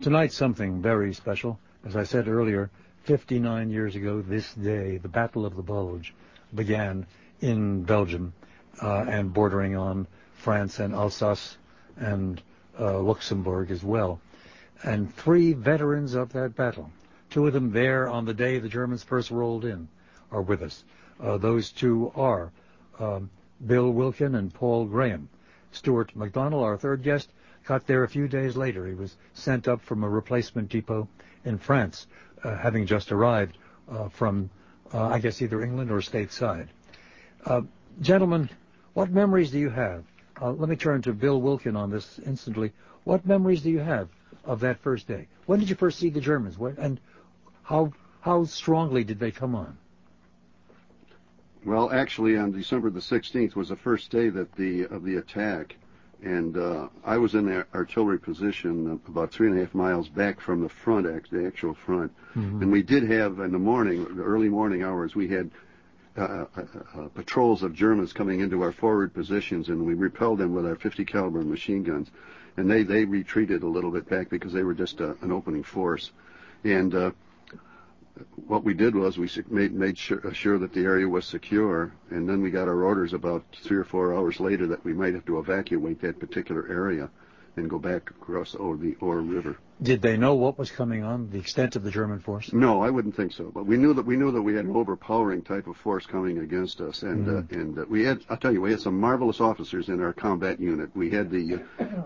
tonight's something very special. As I said earlier, 59 years ago this day, the Battle of the Bulge began in Belgium and bordering on France and Alsace and Luxembourg as well. And 3 veterans of that battle, 2 of them there on the day the Germans first rolled in, are with us. Those 2 are Bill Wilkin and Paul Graham. Stuart McDonald, our third guest, got there a few days later. He was sent up from a replacement depot in France, having just arrived from, I guess, either England or stateside. Gentlemen, what memories do you have? Let me turn to Bill Wilkin on this instantly. What memories do you have of that first day? When did you first see the Germans? And how strongly did they come on? Well, actually, on December the 16th was the first day that of the attack, and I was in the artillery position about 3.5 miles back from the front, the actual front. Mm-hmm. And we did have, in the morning, the early morning hours, we had patrols of Germans coming into our forward positions, and we repelled them with our 50 caliber machine guns. And they retreated a little bit back because they were just an opening force. And what we did was we made sure that the area was secure, and then we got our orders about 3 or 4 hours later that we might have to evacuate that particular area and go back across the Ore River. Did they know what was coming on, the extent of the German force? No, I wouldn't think so. But we knew that we had an overpowering type of force coming against us, and we had, I'll tell you, we had some marvelous officers in our combat unit. We had it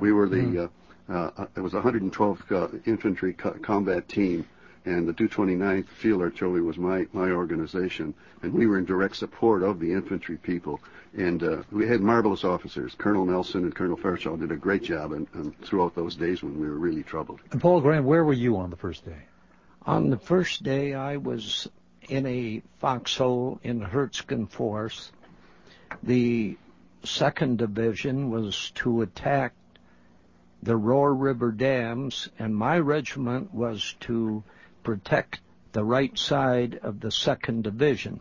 was 112th Infantry Combat Team. And the 229th Field Artillery was my organization, and we were in direct support of the infantry people. And we had marvelous officers. Colonel Nelson and Colonel Fairchild did a great job and throughout those days when we were really troubled. And Paul Graham, where were you on the first day? On the first day, I was in a foxhole in the Hertzgen Force. The 2nd Division was to attack the Roar River dams, and my regiment was to protect the right side of the 2nd Division.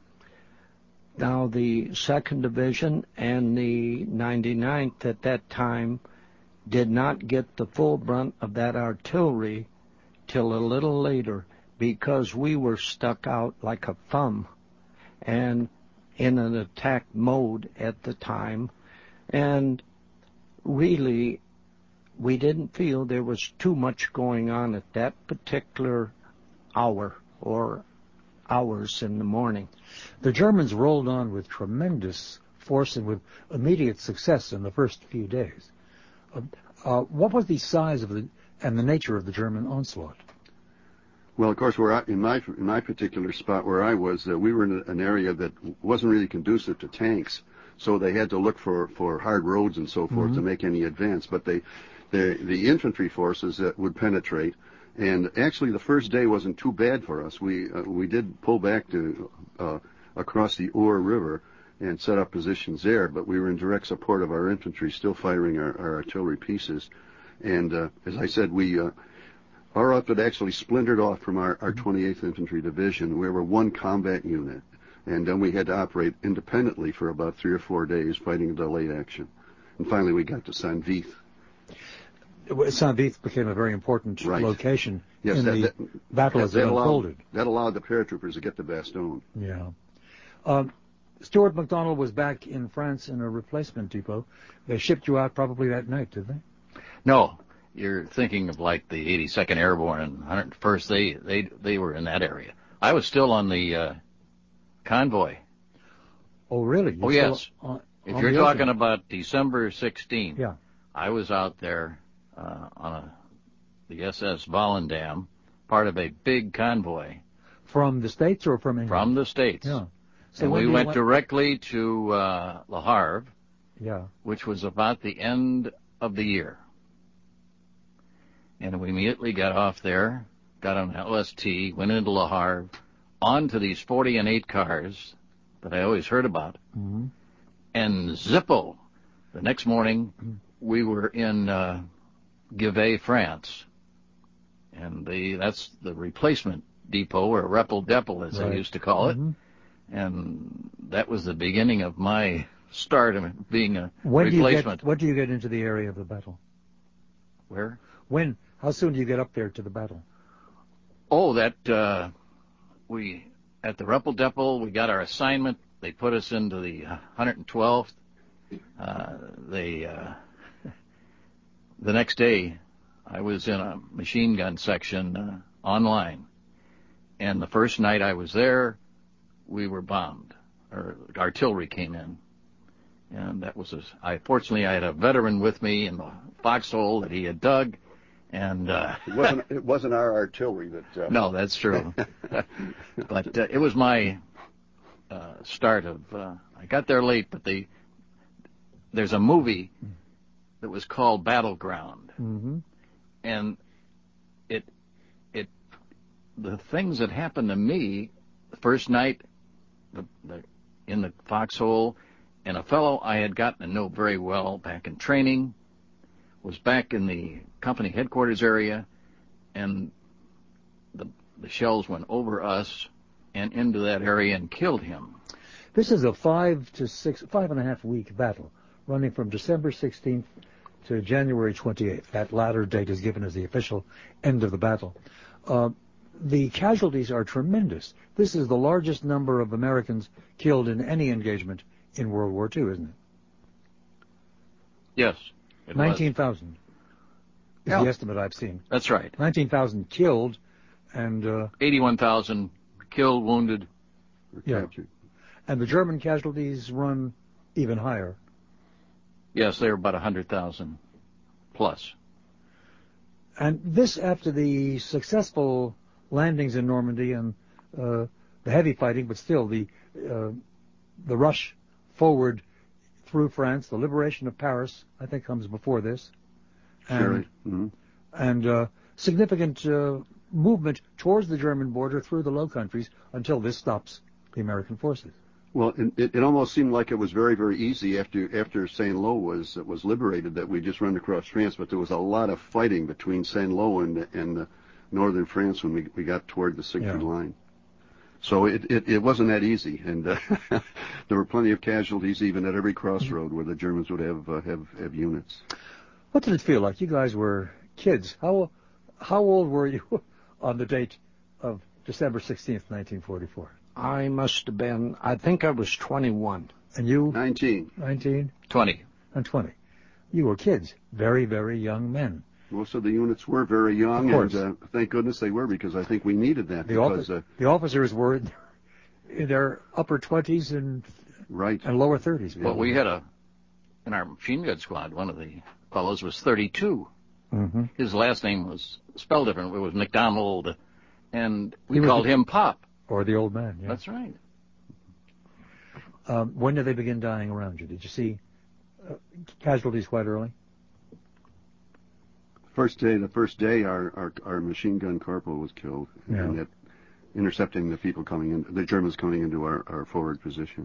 Now, the 2nd Division and the 99th at that time did not get the full brunt of that artillery till a little later because we were stuck out like a thumb and in an attack mode at the time. And really, we didn't feel there was too much going on at that particular hour or hours in the morning. The Germans rolled on with tremendous force and with immediate success in the first few days. What was the size of and the nature of the German onslaught? Well, of course, in my particular spot where I was, we were in an area that wasn't really conducive to tanks, so they had to look for hard roads and so forth to make any advance. But the infantry forces that would penetrate, and actually the first day wasn't too bad for us. We did pull back to across the Ore River and set up positions there, but we were in direct support of our infantry, still firing our artillery pieces. And as I said, our outfit actually splintered off from our 28th Infantry Division. We were one combat unit, and then we had to operate independently for about 3 or 4 days, fighting a delayed action. And finally, we got to Saint-Vith. Saint-Vith became a very important location in the battle as it unfolded. That allowed the paratroopers to get to Bastogne. Yeah. Stuart McDonald was back in France in a replacement depot. They shipped you out probably that night, did they? No. You're thinking of like the 82nd Airborne and 101st. They were in that area. I was still on the convoy. Oh, really? Oh, yes. If you're talking about December 16th, yeah. I was out there on the SS Volendam, part of a big convoy. From the States or from England? From the States. Yeah. So and we went directly to Le Havre, which was about the end of the year. And we immediately got off there, got on LST, went into Le Havre, on to these 40 and 8 cars that I always heard about. Mm-hmm. And Zippo, the next morning, we were in Givet, France. And that's the replacement depot, or Repel Depel, as they used to call it. And that was the beginning of my start of being a replacement. When do you get into the area of the battle? Where? How soon do you get up there to the battle? Oh, that we at the Ruppel Depot, we got our assignment. They put us into the 112th. The next day, I was in a machine gun section online, and the first night I was there, we were bombed, or artillery came in, and that was fortunately I had a veteran with me in the foxhole that he had dug, and it wasn't our artillery that. No, that's true, but it was my start of. I got there late, but there's a movie that was called Battleground, and the things that happened to me the first night in the foxhole, and a fellow I had gotten to know very well back in training was back in the company headquarters area, and the shells went over us and into that area and killed him. This is a 5.5 week battle running from December 16th to January 28th. That latter date is given as the official end of the battle. The casualties are tremendous. This is the largest number of Americans killed in any engagement in World War II, isn't it? Yes. 19,000 is the estimate I've seen. That's right. 19,000 killed and... 81,000 killed, wounded, or captured. And the German casualties run even higher. Yes, they were about 100,000 plus. And this after the successful landings in Normandy and the heavy fighting, but still the rush forward through France, the liberation of Paris, I think, comes before this. And, and significant movement towards the German border through the Low Countries until this stops the American forces. Well, it almost seemed like it was very, very easy after Saint-Lô was liberated that we just run across France, but there was a lot of fighting between Saint-Lô and northern France when we got toward the Siegfried line. So it wasn't that easy, and there were plenty of casualties even at every crossroad where the Germans would have units. What did it feel like? You guys were kids. How old were you on the date of December 16th, 1944? I must have been, I think I was 21. And you? 19. 19? 20. And 20. You were kids. Very, very young men. Most of the units were very young, and thank goodness they were, because I think we needed that. The officers were in their upper 20s and lower 30s. Well, we had in our machine gun squad, one of the fellows was 32. Mm-hmm. His last name was spelled different. It was McDonald, and we called him Pop. Or the old man, yeah. That's right. When did they begin dying around you? Did you see casualties quite early? The first day, our machine gun corporal was killed, and that intercepting the people the Germans coming into our forward position.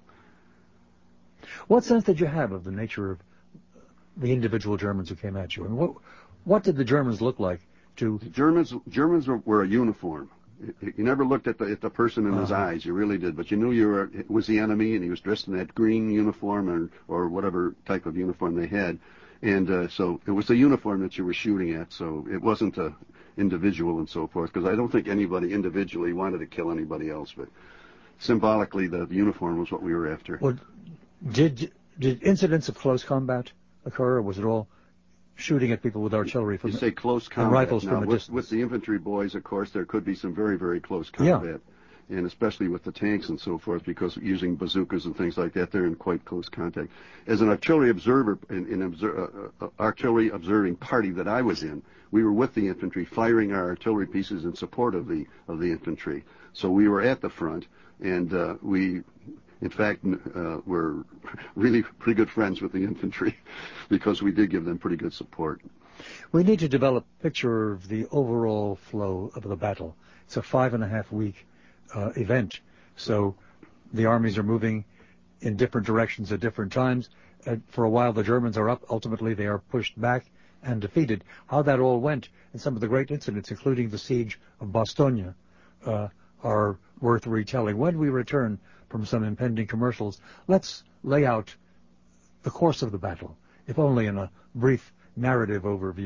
What sense did you have of the nature of the individual Germans who came at you, and what did the Germans look like? The Germans were a uniform. You never looked at the person in his eyes. You really did, but you knew it was the enemy, and he was dressed in that green uniform or whatever type of uniform they had. And so it was the uniform that you were shooting at, so it wasn't an individual and so forth, because I don't think anybody individually wanted to kill anybody else, but symbolically the uniform was what we were after. Well, did incidents of close combat occur, or was it all shooting at people with artillery you say close combat. And rifles now, from a distance? With the infantry boys, of course, there could be some very, very close combat. And especially with the tanks and so forth, because using bazookas and things like that, they're in quite close contact. As an artillery observer, artillery observing party that I was in, we were with the infantry, firing our artillery pieces in support of the infantry. So we were at the front, and we, in fact, were really pretty good friends with the infantry, because we did give them pretty good support. We need to develop a picture of the overall flow of the battle. It's a 5.5 week event. So the armies are moving in different directions at different times. For a while, the Germans are up. Ultimately, they are pushed back and defeated. How that all went, and some of the great incidents, including the siege of Bastogne, are worth retelling. When we return from some impending commercials, let's lay out the course of the battle, if only in a brief narrative overview.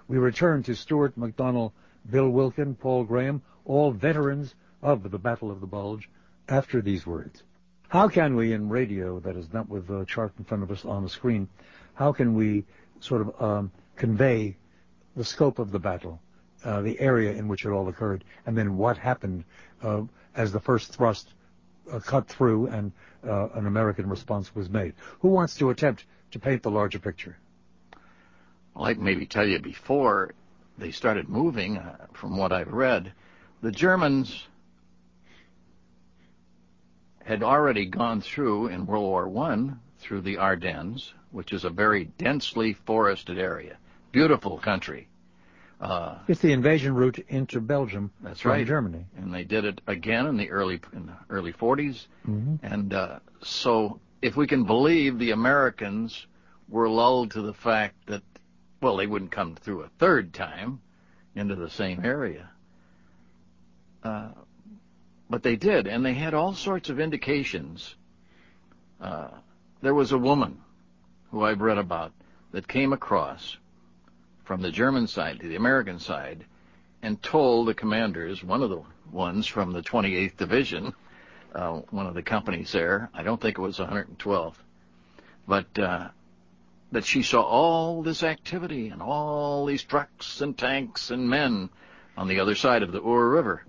We return to Stuart McDonnell, Bill Wilkin, Paul Graham, all veterans of the Battle of the Bulge, after these words. How can we, in radio that is not with the chart in front of us on the screen, how can we sort of convey the scope of the battle, the area in which it all occurred, and then what happened as the first thrust cut through and an American response was made? Who wants to attempt to paint the larger picture? Well, I can maybe tell you before they started moving, from what I've read, the Germans had already gone through in World War I through the Ardennes, which is a very densely forested area. Beautiful country. It's the invasion route into Belgium from Germany. And they did it again in the early 40s. Mm-hmm. And so if we can believe the Americans were lulled to the fact that, well, they wouldn't come through a third time into the same area. But they did, and they had all sorts of indications. There was a woman who I've read about that came across from the German side to the American side and told the commanders, one of the ones from the 28th Division, one of the companies there, I don't think it was 112th, but that she saw all this activity and all these trucks and tanks and men on the other side of the Our River.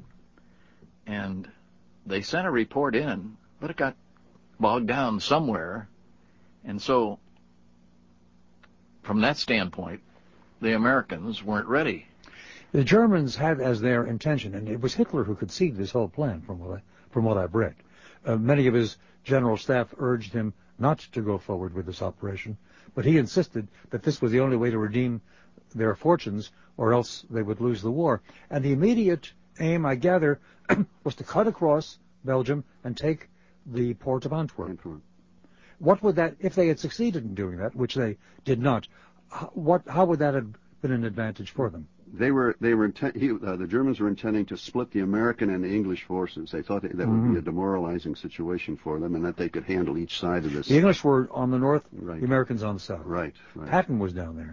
And they sent a report in, but it got bogged down somewhere. And so, from that standpoint, the Americans weren't ready. The Germans had as their intention, and it was Hitler who conceived this whole plan, from what I've read. Many of his general staff urged him not to go forward with this operation, but he insisted that this was the only way to redeem their fortunes, or else they would lose the war. And the immediate aim, I gather, was to cut across Belgium and take the port of Antwerp. What would that, if they had succeeded in doing that, which they did not, how would that have been an advantage for them? The Germans were intending to split the American and the English forces. They thought that would be a demoralizing situation for them, and that they could handle each side of this. The English were on the north, the Americans on the south. Right. Patton was down there,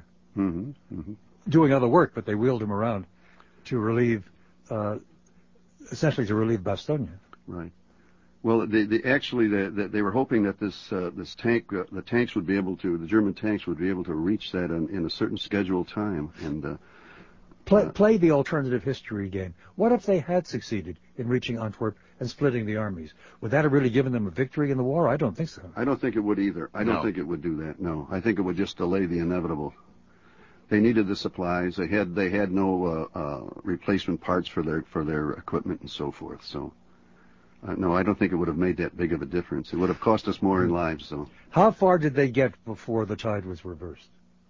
doing other work, but they wheeled him around to relieve, essentially to relieve Bastogne. Right. Well, they were hoping that this tank, the tanks would be able to, the German tanks would be able to reach that in a certain scheduled time, and play the alternative history game. What if they had succeeded in reaching Antwerp and splitting the armies? Would that have really given them a victory in the war? I don't think so. I don't think it would either. I don't think it would do that. No, I think it would just delay the inevitable. They needed the supplies. They had no replacement parts for their equipment and so forth. So. No, I don't think it would have made that big of a difference. It would have cost us more in lives, though. How far did they get before the tide was reversed?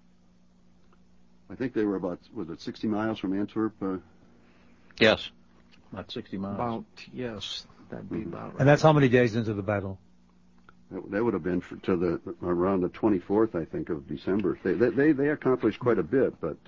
I think they were about, 60 miles from Antwerp? Yes, about 60 miles. Yes, that'd be about right. And that's how many days into the battle? That would have been around the 24th, I think, of December. They accomplished quite a bit, but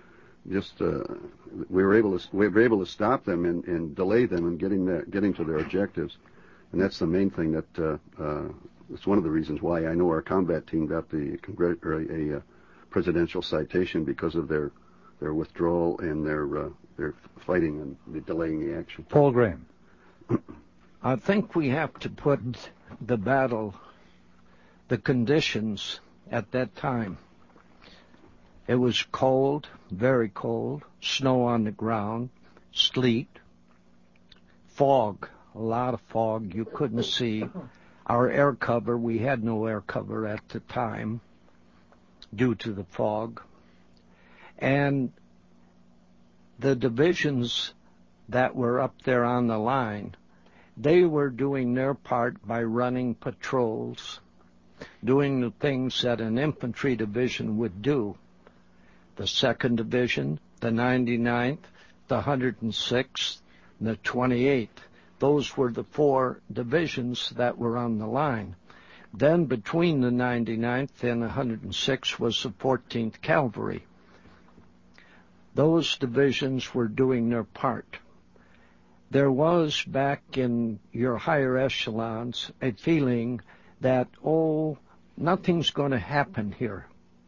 we were able to stop them and delay them in getting to their objectives, and that's the main thing that it's one of the reasons why I know our combat team got a presidential citation, because of their withdrawal and their fighting and the delaying the action. Paul Graham. I think we have to put the battle, the conditions at that time. It was cold, very cold, snow on the ground, sleet, fog, a lot of fog. You couldn't see our air cover. We had no air cover at the time due to the fog. And the divisions that were up there on the line, they were doing their part by running patrols, doing the things that an infantry division would do. The 2nd Division, the 99th, the 106th, and the 28th. Those were the 4 divisions that were on the line. Then between the 99th and the 106th was the 14th Cavalry. Those divisions were doing their part. There was, back in your higher echelons, a feeling that, nothing's going to happen here.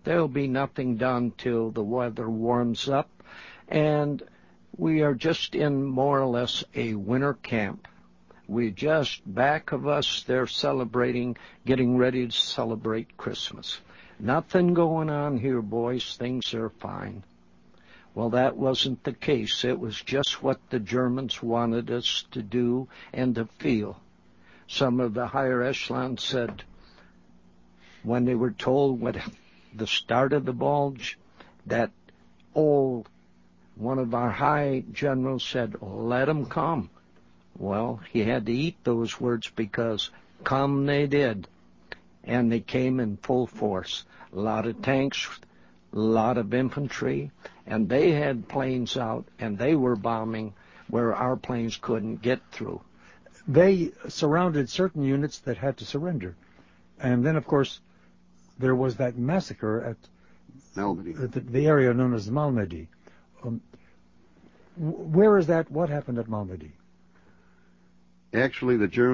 there'll be nothing done till the weather warms up, and we are just in more or less a winter camp. We just, back of us, they're celebrating, getting ready to celebrate Christmas. Nothing going on here, boys. Things are fine. Well, that wasn't the case. It was just what the Germans wanted us to do and to feel. Some of the higher echelons said, when they were told at the start of the bulge, that one of our high generals said, let them come. Well, he had to eat those words because come they did. And they came in full force. A lot of tanks, a lot of infantry, and they had planes out, and they were bombing where our planes couldn't get through. They surrounded certain units that had to surrender. And then, of course, there was that massacre at the area known as Malmedy. Where is that? What happened at Malmedy? Actually,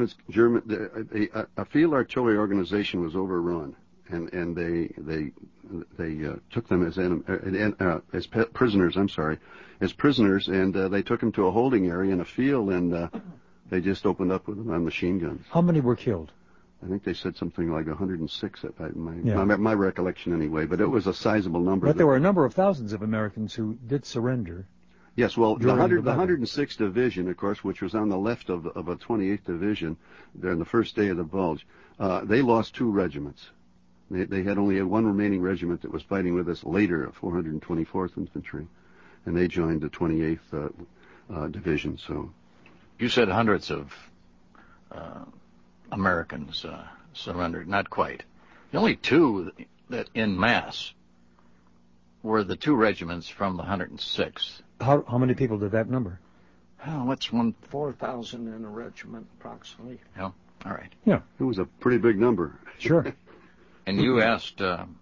a field artillery organization was overrun, and they took them as prisoners. As prisoners, and they took them to a holding area in a field, and they just opened up with them on machine guns. How many were killed? I think they said something like 106, my recollection anyway, but it was a sizable number. But there were a number of thousands of Americans who did surrender. Yes, well, the 106th Division, of course, which was on the left of a 28th Division during the first day of the bulge, they lost 2 regiments. They had only one remaining regiment that was fighting with us later, 424th Infantry, and they joined the 28th Division. So, you said hundreds of Americans surrendered. Not quite. The only 2 that en masse were the 2 regiments from the 106th. How many people did that number? Oh, what's 4,000 in a regiment, approximately. Yeah, all right. Yeah. It was a pretty big number. Sure. And you asked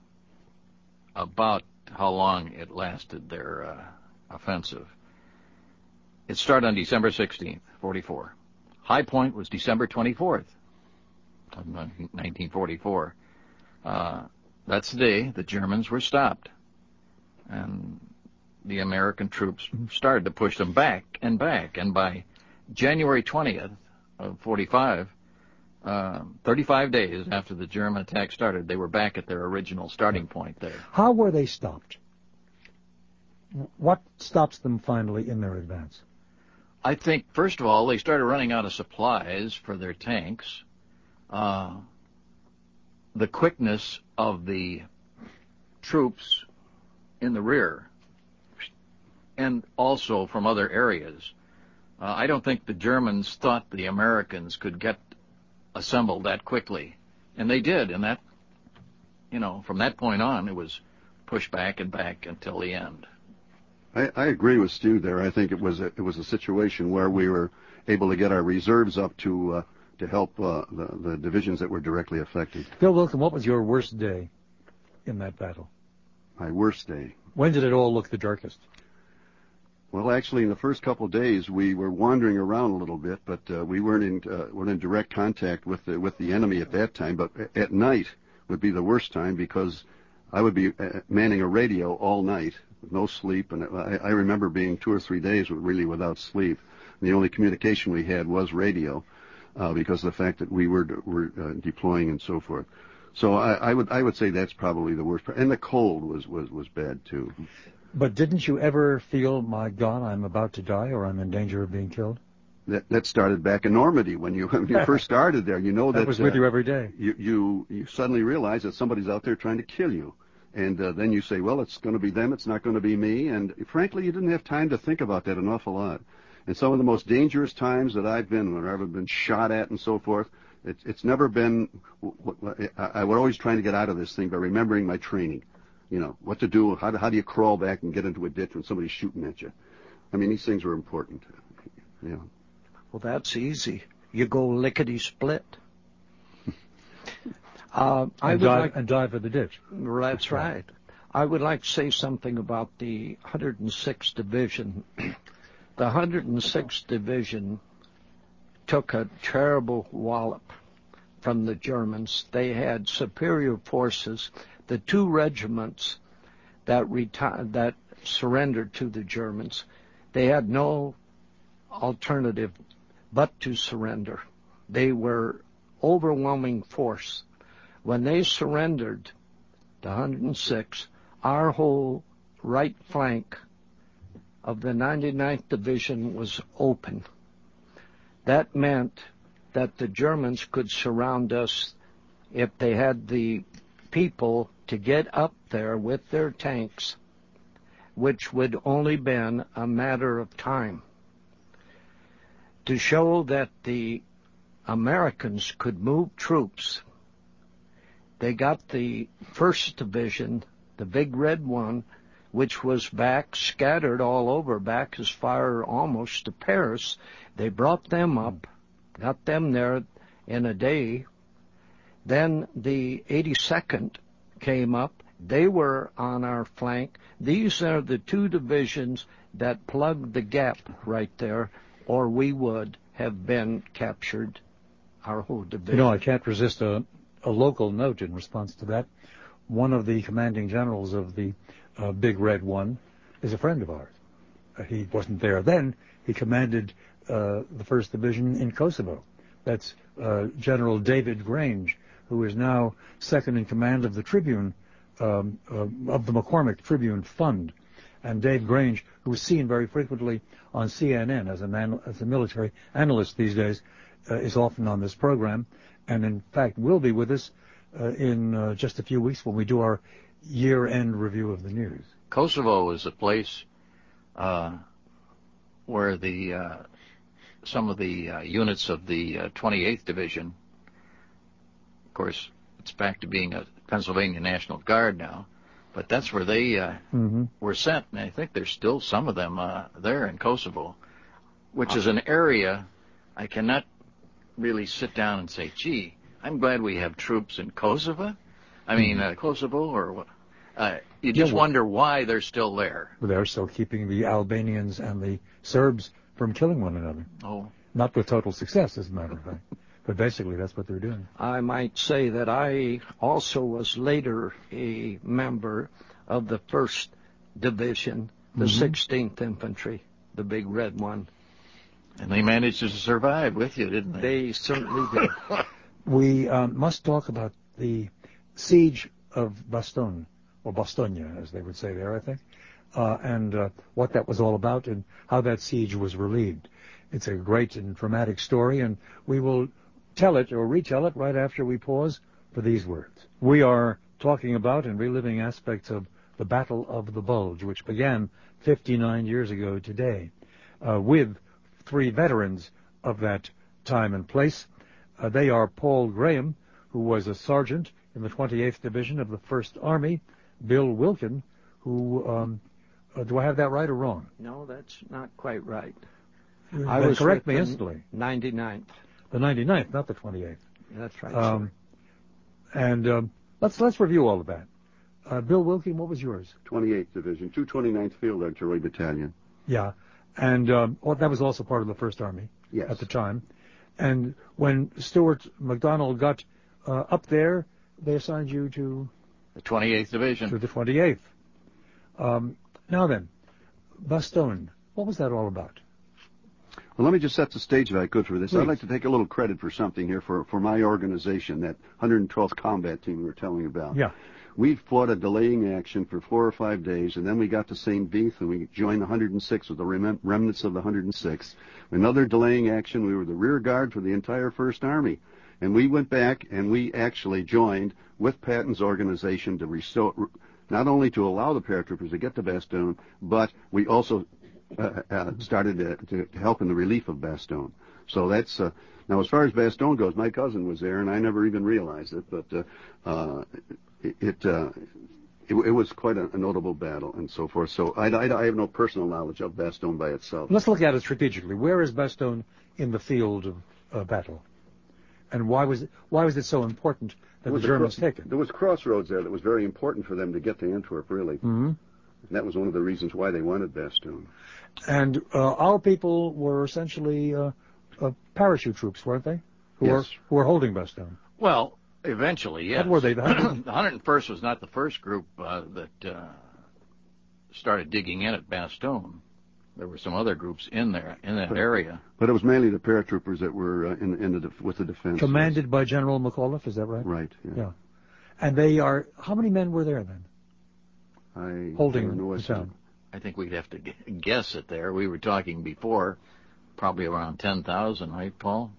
about how long it lasted, their offensive. It started on December 16th, 44. High point was December 24th of 1944. That's the day the Germans were stopped. And the American troops started to push them back. And by January 20th of 45, 35 days after the German attack started, they were back at their original starting point there. How were they stopped? What stops them finally in their advance? I think, first of all, they started running out of supplies for their tanks. The quickness of the troops in the rear, and also from other areas. I don't think the Germans thought the Americans could get assembled that quickly. And they did, and that, from that point on, it was pushed back and back until the end. I agree with Stu there. I think it was a situation where we were able to get our reserves up to help the divisions that were directly affected. Bill Wilson, what was your worst day in that battle? My worst day. When did it all look the darkest? Well, actually, in the first couple of days, we were wandering around a little bit, but we weren't in direct contact with the enemy at that time. But at night would be the worst time because I would be manning a radio all night with no sleep, and I remember being 2 or 3 days really without sleep. And the only communication we had was radio because of the fact that we were deploying and so forth. So I would say that's probably the worst part. And the cold was bad too. But didn't you ever feel, my God, I'm about to die or I'm in danger of being killed? That started back in Normandy when you first started there. That was with you every day. You suddenly realize that somebody's out there trying to kill you. And then you say, well, it's going to be them, it's not going to be me. And frankly, you didn't have time to think about that an awful lot. And some of the most dangerous times that I've been, when I've been shot at and so forth, it's never been, I was always trying to get out of this thing by remembering my training. What to do, how do you crawl back and get into a ditch when somebody's shooting at you. I mean, these things were important. Yeah. Well, that's easy. You go lickety-split. And dive for the ditch. That's right. I would like to say something about the 106th Division. The 106th Division took a terrible wallop from the Germans. They had superior forces. the two regiments that surrendered to the Germans, they had no alternative but to surrender. They were overwhelming force. When they surrendered, the 106, our whole right flank of the 99th Division was open. That meant that the Germans could surround us if they had the people to get up there with their tanks, which would only been a matter of time. To show that the Americans could move troops, they got the 1st Division, the Big Red One, which was back, scattered all over, back as far almost to Paris. They brought them up, got them there in a day. Then the 82nd came up. They were on our flank. These are the two divisions that plugged the gap right there, or we would have been captured, our whole division. You know, I can't resist a local note in response to that. One of the commanding generals of the Big Red One is a friend of ours. He wasn't there then. He commanded the 1st Division in Kosovo. That's General David Grange, who is now second in command of the Tribune, of the McCormick Tribune Fund. And Dave Grange, who is seen very frequently on CNN as a military analyst these days, is often on this program, and in fact will be with us in just a few weeks when we do our year-end review of the news. Kosovo is a place where some of the units of the 28th Division, of course, it's back to being a Pennsylvania National Guard now, but that's where they were sent, and I think there's still some of them there in Kosovo, which is an area I cannot really sit down and say, gee, I'm glad we have troops in Kosovo. I mean, Kosovo, or you just wonder why they're still there. They're still keeping the Albanians and the Serbs from killing one another. Oh. Not with total success, as a matter of fact. But basically, that's what they're doing. I might say that I also was later a member of the 1st Division, the 16th Infantry, the Big Red One. And they managed to survive with you, didn't they? They certainly did. We must talk about the siege of Bastogne, or Bastogne, as they would say there, I think, and what that was all about and how that siege was relieved. It's a great and dramatic story, and we will tell it or retell it right after we pause for these words. We are talking about and reliving aspects of the Battle of the Bulge, which began 59 years ago today, with 3 veterans of that time and place. They are Paul Graham, who was a sergeant in the 28th Division of the 1st Army, Bill Wilkin, who, do I have that right or wrong? No, that's not quite right. I was correct me instantly. 99th. The 99th, not the 28th. That's right. And let's review all of that. Bill Wilkin, what was yours? 28th Division, 229th Field Artillery Battalion. Yeah, and that was also part of the 1st Army at the time. And when Stuart MacDonald got up there, they assigned you to the 28th Division. To the 28th. Now then, Bastogne, what was that all about? Well, let me just set the stage if I could for this. Please. I'd like to take a little credit for something here for my organization, that 112th Combat Team we were telling about. Yeah. We fought a delaying action for 4 or 5 days, and then we got to St. Vith, and we joined the 106 with the remnants of the 106. Another delaying action, we were the rear guard for the entire 1st Army. And we went back, and we actually joined with Patton's organization to restore, not only to allow the paratroopers to get to Bastogne, but we also started to help in the relief of Bastogne. So that's now as far as Bastogne goes, my cousin was there, and I never even realized it, but it was quite a notable battle and so forth. So I have no personal knowledge of Bastogne by itself. Let's look at it strategically. Where is Bastogne in the field of battle, and why was it so important that the Germans take it? There was crossroads there that was very important for them to get to Antwerp, really. Mm-hmm. And that was one of the reasons why they wanted Bastogne. And our people were essentially parachute troops, weren't they? Who were holding Bastogne. Well, Eventually, yes. What were they? The 101st was not the first group that started digging in at Bastogne. There were some other groups in there, in that area. But it was mainly the paratroopers that were with the defense. Commanded by General McAuliffe, is that right? Right, yeah. And they are, how many men were there then? Holding the town. I think we'd have to guess it there. We were talking before, probably around 10,000, right, Paul?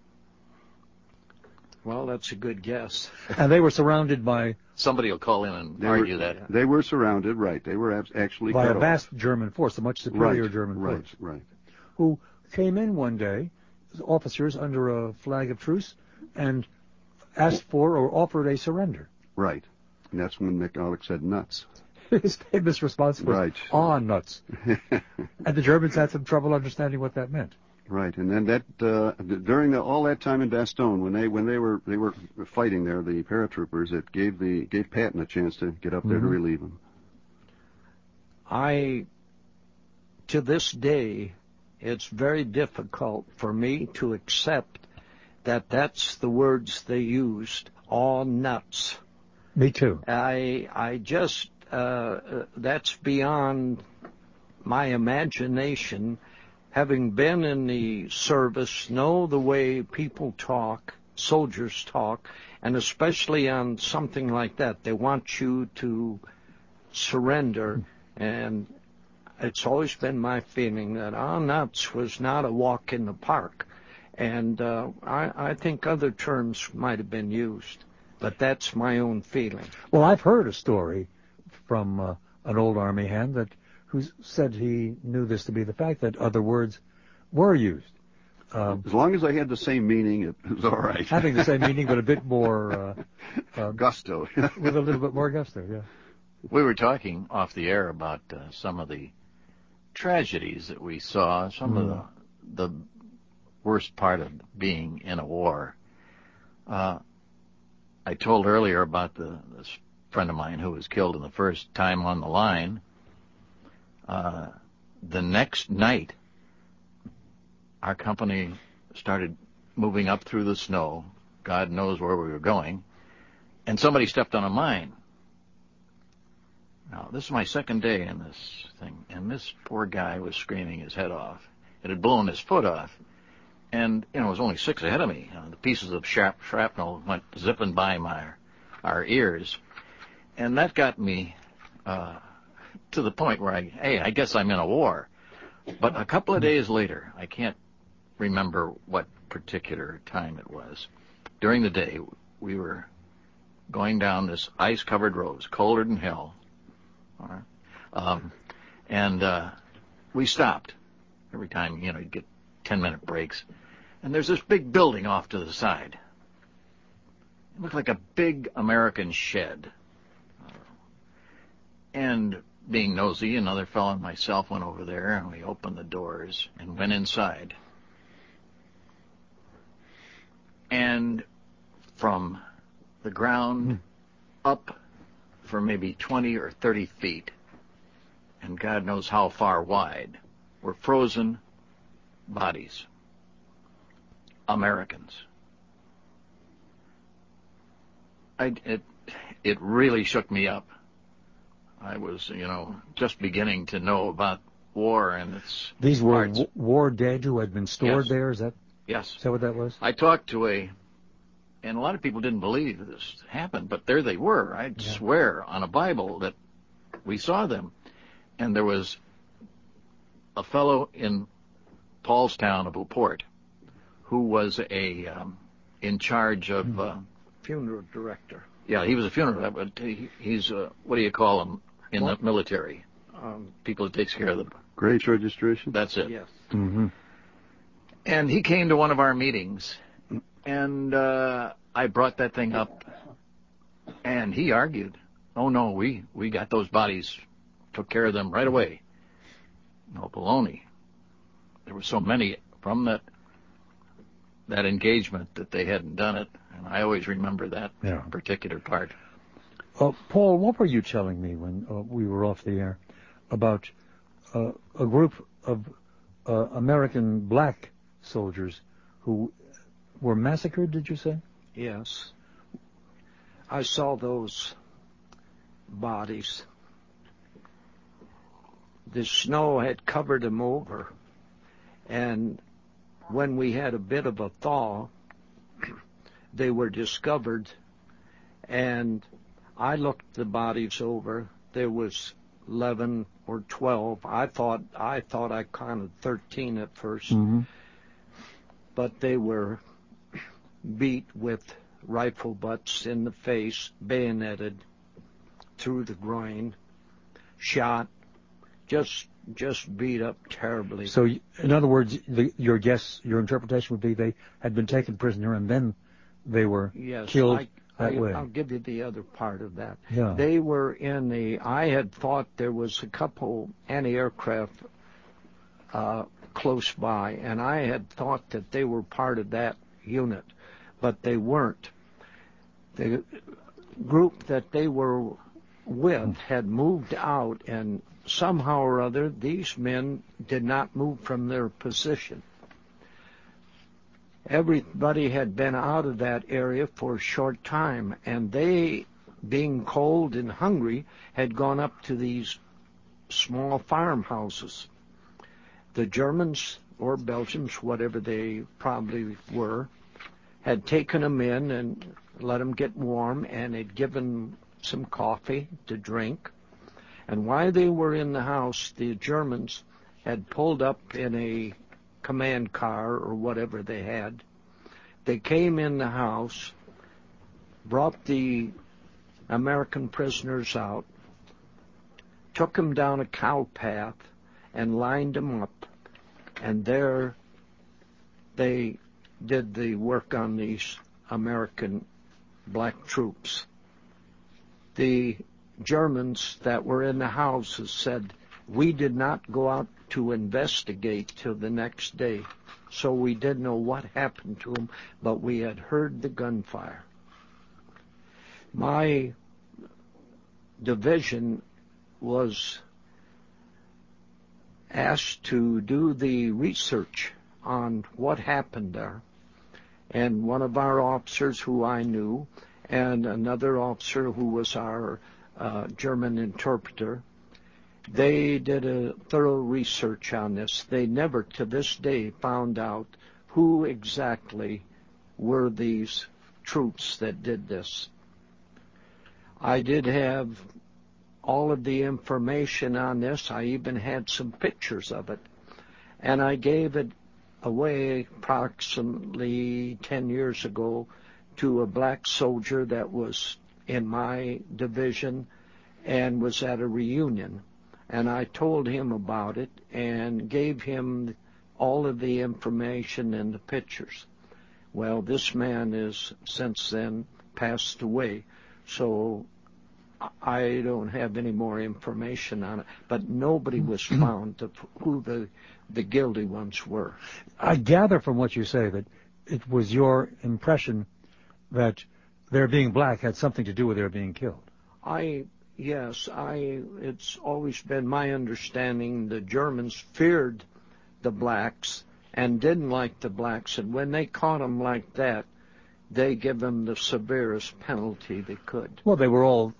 Well, that's a good guess. And they were surrounded by... Somebody will call in and argue that. They were surrounded, right. They were actually by a vast German force, a much superior German force. Right. Who came in one day, officers under a flag of truce, and asked for or offered a surrender. Right. And that's when McAuliffe said nuts. His famous response was, nuts. And the Germans had some trouble understanding what that meant. Right, and then that during all that time in Bastogne, when they were fighting there, the paratroopers, it gave Patton a chance to get up there to relieve him. To this day, it's very difficult for me to accept that that's the words they used, all nuts. Me too. I just that's beyond my imagination. Having been in the service, know the way people talk, soldiers talk, and especially on something like that, they want you to surrender. And it's always been my feeling that nuts was not a walk in the park. And I think other terms might have been used, but that's my own feeling. Well, I've heard a story from an old Army hand who said he knew this to be the fact that other words were used. As long as they had the same meaning, it was all right. Having the same meaning, but a bit more... gusto. With a little bit more gusto, yeah. We were talking off the air about some of the tragedies that we saw, some of the worst part of being in a war. I told earlier about this friend of mine who was killed in the first time on the line. The next night, our company started moving up through the snow. God knows where we were going. And somebody stepped on a mine. Now, this is my second day in this thing, and this poor guy was screaming his head off. It had blown his foot off. And, it was only 6 ahead of me. The pieces of shrapnel went zipping by our ears. And that got me to the point where I guess I'm in a war. But a couple of days later, I can't remember what particular time it was. During the day, we were going down this ice-covered road. It was colder than hell. And we stopped. Every time, you'd get 10-minute breaks. And there's this big building off to the side. It looked like a big American shed. And being nosy, another fellow and myself went over there, and we opened the doors and went inside. And from the ground up for maybe 20 or 30 feet, and God knows how far wide, were frozen bodies. Americans. It really shook me up. I was, just beginning to know about war and its These were parts. War dead who had been stored there? Is that what that was? I talked to and a lot of people didn't believe this happened, but there they were. I'd swear on a Bible that we saw them. And there was a fellow in Paulstown of LaPorte who was in charge of... funeral director. Yeah, he was a funeral. He's what do you call him in the military? People that takes care of them. Grade registration? That's it. Yes. Mm-hmm. And he came to one of our meetings, and I brought that thing up, and he argued, "Oh no, we got those bodies, took care of them right away." No baloney. There were so many from that engagement that they hadn't done it. And I always remember that particular part. Paul, what were you telling me when we were off the air about a group of American black soldiers who were massacred, did you say? Yes. I saw those bodies. The snow had covered them over, and when we had a bit of a thaw, they were discovered, and I looked the bodies over. There was 11 or 12. I thought I counted 13 at first, but they were beat with rifle butts in the face, bayoneted through the groin, shot, just beat up terribly. So, in other words, your interpretation would be they had been taken prisoner and then they were killed that way. I'll give you the other part of that. Yeah. They were I had thought there was a couple anti-aircraft close by, and I had thought that they were part of that unit, but they weren't. The group that they were with had moved out, and somehow or other these men did not move from their position. Everybody had been out of that area for a short time, and they, being cold and hungry, had gone up to these small farmhouses. The Germans, or Belgians, whatever they probably were, had taken them in and let them get warm and had given some coffee to drink. And while they were in the house, the Germans had pulled up in a command car or whatever they had. They came in the house, brought the American prisoners out, took them down a cow path, and lined them up. And there they did the work on these American black troops. The Germans that were in the houses said, we did not go out to investigate till the next day, so we didn't know what happened to them, but we had heard the gunfire. My division was asked to do the research on what happened there, and one of our officers who I knew and another officer who was our German interpreter, they did a thorough research on this. They never to this day found out who exactly were these troops that did this. I did have all of the information on this. I even had some pictures of it. And I gave it away approximately 10 years ago to a black soldier that was in my division and was at a reunion. And I told him about it and gave him all of the information and the pictures. Well, this man is since then passed away, so I don't have any more information on it. But nobody was found of who the guilty ones were. I gather from what you say that it was your impression that their being black had something to do with their being killed. It's always been my understanding the Germans feared the blacks and didn't like the blacks, and when they caught them like that, they give them the severest penalty they could. Well, they were all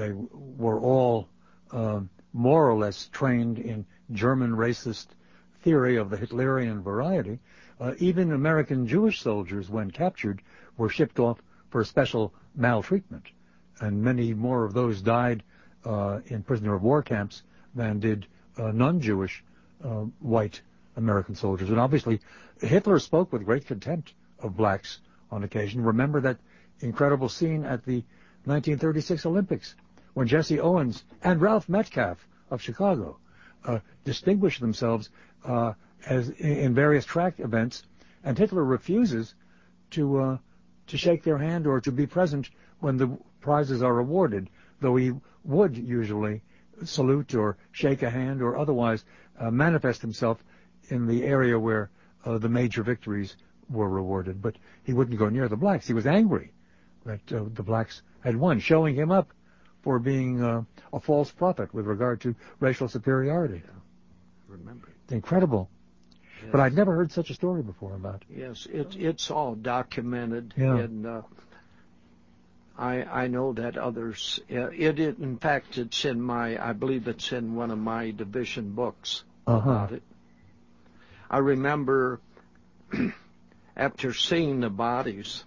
more or less trained in German racist theory of the Hitlerian variety. Even American Jewish soldiers, when captured, were shipped off for special maltreatment, and many more of those died in prisoner of war camps than did non-Jewish white American soldiers. And obviously, Hitler spoke with great contempt of blacks on occasion. Remember that incredible scene at the 1936 Olympics when Jesse Owens and Ralph Metcalfe of Chicago distinguished themselves as in various track events, and Hitler refuses to shake their hand or to be present when the prizes are awarded, though he would usually salute or shake a hand or otherwise manifest himself in the area where the major victories were rewarded. But he wouldn't go near the blacks. He was angry that the blacks had won, showing him up for being a false prophet with regard to racial superiority. Remember. Incredible. Yes. But I'd never heard such a story before about it. Yes, it's all documented. Yeah. And I know that others, in fact, it's in I believe it's in one of my division books about it. I remember after seeing the bodies,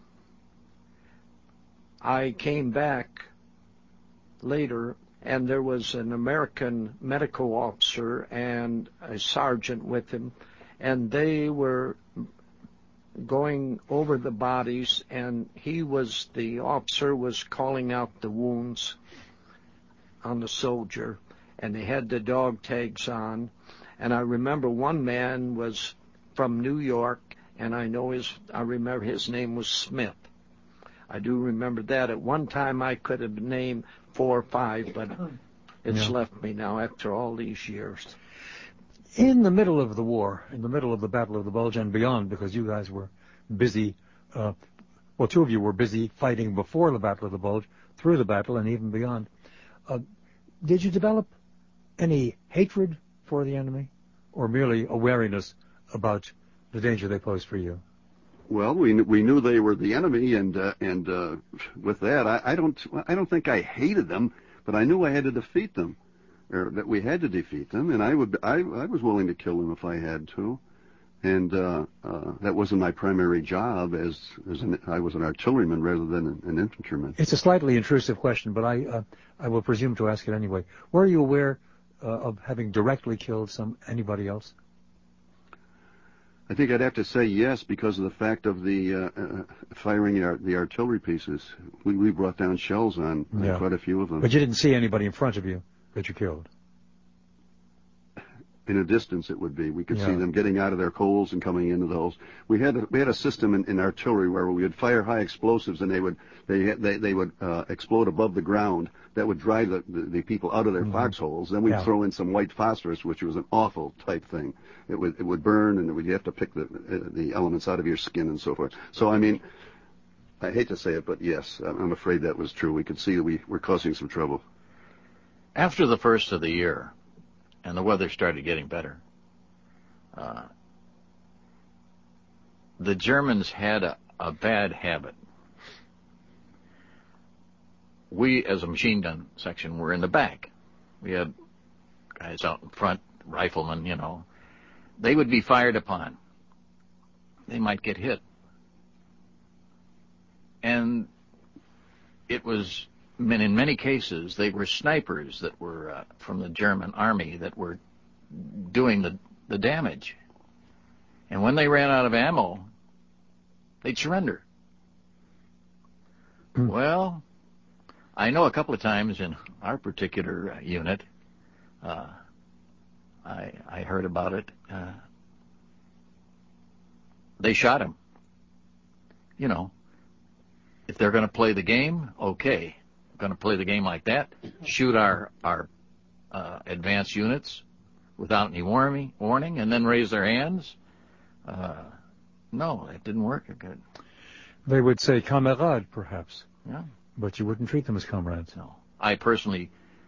I came back later, and there was an American medical officer and a sergeant with him, and they were going over the bodies, and the officer was calling out the wounds on the soldier, and they had the dog tags on. And I remember one man was from New York, and I remember his name was Smith. I do remember that. At one time I could have named 4 or 5, but it's left me now after all these years. In the middle of the war, in the middle of the Battle of the Bulge and beyond, because you guys were busy, 2 of you were busy fighting before the Battle of the Bulge, through the battle, and even beyond. Did you develop any hatred for the enemy, or merely awareness about the danger they posed for you? Well, we knew they were the enemy, and with that, I don't think I hated them, but I knew I had to defeat them, or that we had to defeat them, and I was willing to kill them if I had to, and that wasn't my primary job I was an artilleryman rather than an infantryman. It's a slightly intrusive question, but I will presume to ask it anyway. Were you aware of having directly killed anybody else? I think I'd have to say yes, because of the fact of the firing the artillery pieces. We brought down shells on quite a few of them. But you didn't see anybody in front of you that you killed? In a distance, it would be. We could see them getting out of their holes and coming into the holes. We had a system in artillery where we would fire high explosives, and they would explode above the ground. That would drive the people out of their foxholes. Then we'd throw in some white phosphorus, which was an awful type thing. It would burn, and you'd have to pick the elements out of your skin and so forth. So I mean, I hate to say it, but yes, I'm afraid that was true. We could see that we were causing some trouble. After the first of the year, and the weather started getting better, the Germans had a bad habit. We, as a machine gun section, were in the back. We had guys out in front, riflemen, They would be fired upon. They might get hit. And it was, in many cases, they were snipers that were from the German army that were doing the damage. And when they ran out of ammo, they'd surrender. Well, I know a couple of times in our particular unit, I heard about it. They shot him. If they're going to play the game, okay. Going to play the game like that, shoot our advanced units without any warning, and then raise their hands. No, that didn't work good. They would say camarade, perhaps. Yeah. But you wouldn't treat them as comrades. No. I personally,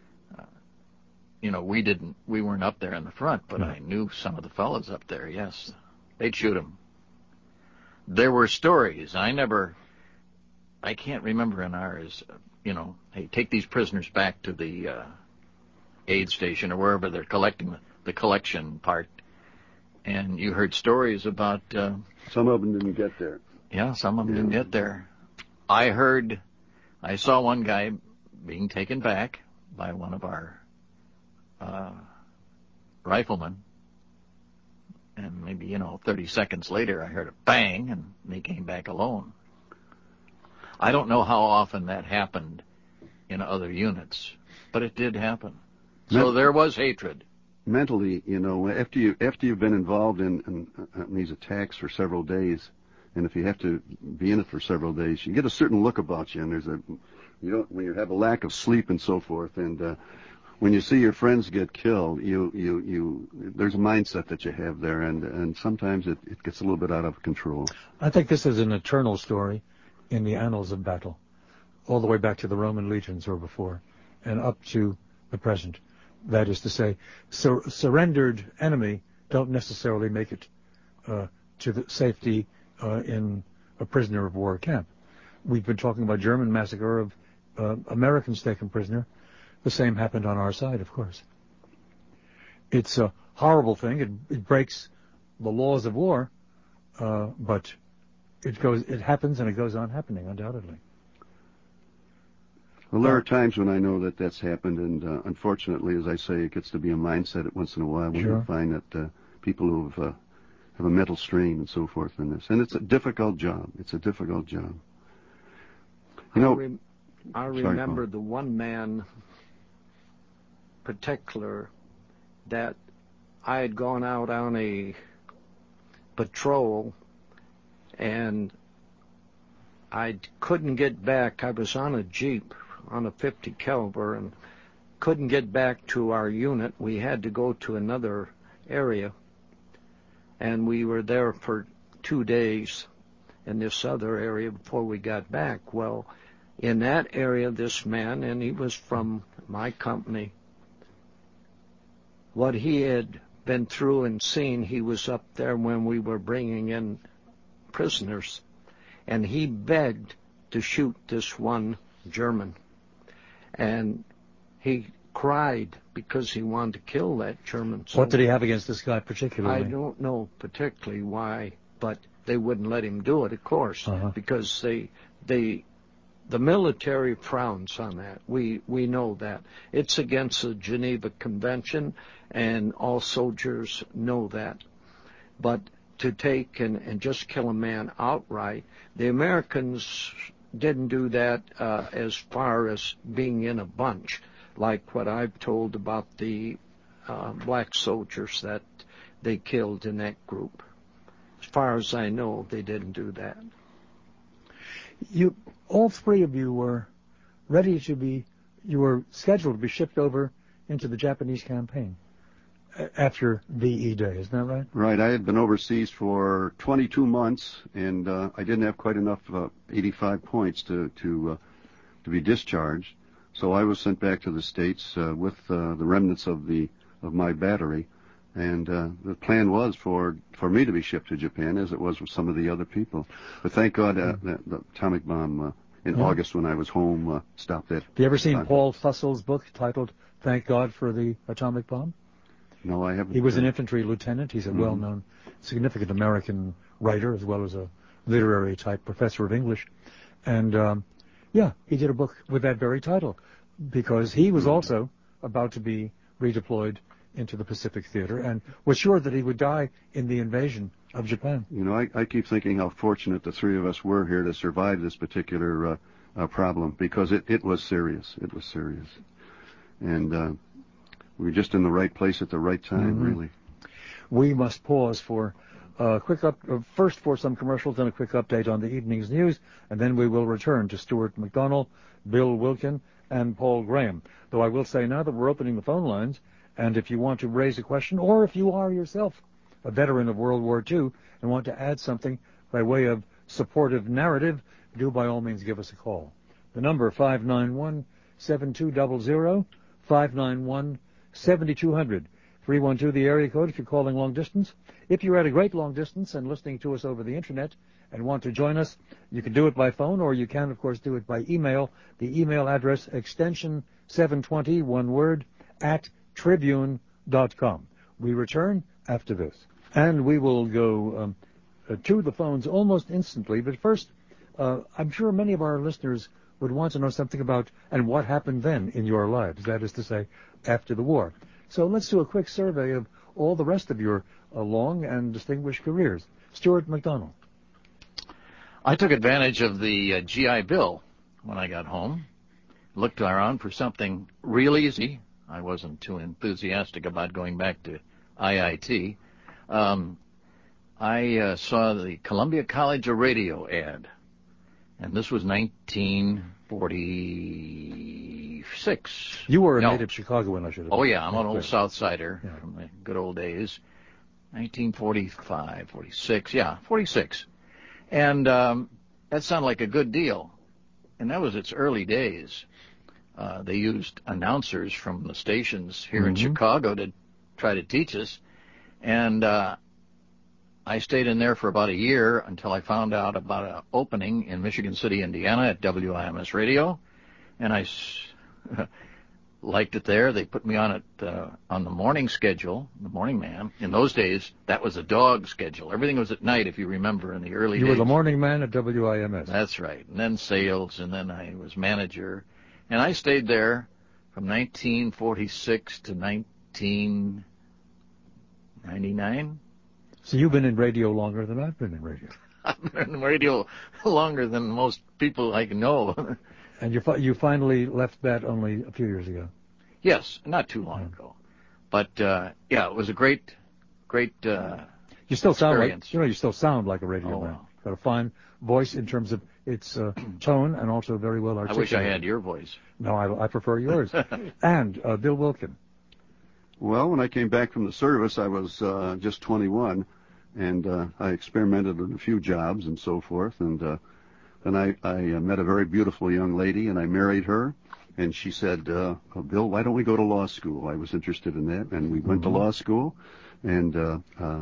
we weren't up there in the front, but I knew some of the fellows up there, yes. They'd shoot them. There were stories. I can't remember in ours, hey, take these prisoners back to the aid station or wherever they're collecting the collection part. And you heard stories about... some of them didn't get there. Yeah, some of them didn't get there. I saw one guy being taken back by one of our riflemen. And maybe, 30 seconds later, I heard a bang, and they came back alone. I don't know how often that happened in other units, but it did happen. So there was hatred. Mentally, after you've been involved in these attacks for several days, and if you have to be in it for several days, you get a certain look about you, and when you have a lack of sleep and so forth, and when you see your friends get killed, there's a mindset that you have there, and sometimes it gets a little bit out of control. I think this is an eternal story in the annals of battle, all the way back to the Roman legions or before, and up to the present. That is to say, surrendered enemy don't necessarily make it to the safety in a prisoner of war camp. we've been talking about German massacre of Americans taken prisoner. The same happened on our side, of course. It's a horrible thing. It breaks the laws of war, but it happens and it goes on happening, undoubtedly. Well, there are times when I know that that's happened, and unfortunately, as I say, it gets to be a mindset once in a while when you find that people who have a mental strain and so forth in this. And it's a difficult job. It's a difficult job. You know, I remember the one man particular that I had gone out on a patrol and I couldn't get back. I was on a Jeep on a 50 caliber and couldn't get back to our unit. We had to go to another area, and we were there for 2 days in this other area before we got back. Well, in that area, this man, and he was from my company, what he had been through and seen, he was up there when we were bringing in prisoners, and he begged to shoot this one German. And he cried because he wanted to kill that German. So what did he have against this guy particularly? I don't know particularly why, but they wouldn't let him do it, of course, because the military frowns on that. We know that. It's against the Geneva Convention, and all soldiers know that. But to take and just kill a man outright, the Americans didn't do that as far as being in a bunch, like what I've told about the black soldiers that they killed in that group. As far as I know, they didn't do that. All three of you were you were scheduled to be shipped over into the Japanese campaign after VE Day, isn't that right? Right. I had been overseas for 22 months, and I didn't have quite enough 85 points to be discharged. So I was sent back to the States with the remnants of my battery, and the plan was for me to be shipped to Japan, as it was with some of the other people. But thank God the atomic bomb in August when I was home stopped that. Have you ever seen Paul Fussel's book titled "Thank God for the Atomic Bomb"? No, I haven't. He was an infantry lieutenant. He's a well-known, significant American writer, as well as a literary-type professor of English. And, he did a book with that very title, because he was also about to be redeployed into the Pacific Theater and was sure that he would die in the invasion of Japan. You know, I keep thinking how fortunate the three of us were here to survive this particular problem, because it was serious. It was serious. And we were just in the right place at the right time, really. We must pause for a quick first for some commercials and a quick update on the evening's news, and then we will return to Stuart McDonald, Bill Wilkin, and Paul Graham. Though I will say now that we're opening the phone lines, and if you want to raise a question, or if you are yourself a veteran of World War II and want to add something by way of supportive narrative, do by all means give us a call. The number 591-7200, 591-7200. 312, the area code if you're calling long distance. If you're at a great long distance and listening to us over the Internet and want to join us, you can do it by phone, or you can, of course, do it by email. The email address, extension 720, one word, @tribune.com. We return after this. And we will go to the phones almost instantly. But first, I'm sure many of our listeners would want to know something about and what happened then in your lives, that is to say, after the war. So let's do a quick survey of all the rest of your long and distinguished careers. Stuart McDonald. I took advantage of the GI Bill when I got home. Looked around for something real easy. I wasn't too enthusiastic about going back to IIT. I saw the Columbia College of Radio ad, and this was 1946. You were a native Chicagoan, I should have. Oh, yeah, I'm an old South Sider from the good old days. 1945, 46, 46. And that sounded like a good deal. And that was its early days. They used announcers from the stations here in Chicago to try to teach us. And I stayed in there for about a year until I found out about an opening in Michigan City, Indiana at WIMS Radio, and I liked it there. They put me on it on the morning schedule, the morning man. In those days, that was a dog schedule. Everything was at night, if you remember, in the early days. You were the morning man at WIMS. That's right. And then sales, and then I was manager. And I stayed there from 1946 to 1999. So you've been in radio longer than I've been in radio. I've been in radio longer than most people I know. And you finally left that only a few years ago. Yes, not too long ago. But, yeah, it was a great you still sound experience. like, you still sound like a radio man. Wow. Got a fine voice in terms of its tone and also very well I articulated. wish I had your voice. No, I prefer yours. And Bill Wilkin. Well, when I came back from the service, I was just 21, and I experimented in a few jobs and so forth, and then I met a very beautiful young lady, and I married her, and she said, Bill, why don't we go to law school? I was interested in that, and we went to law school, and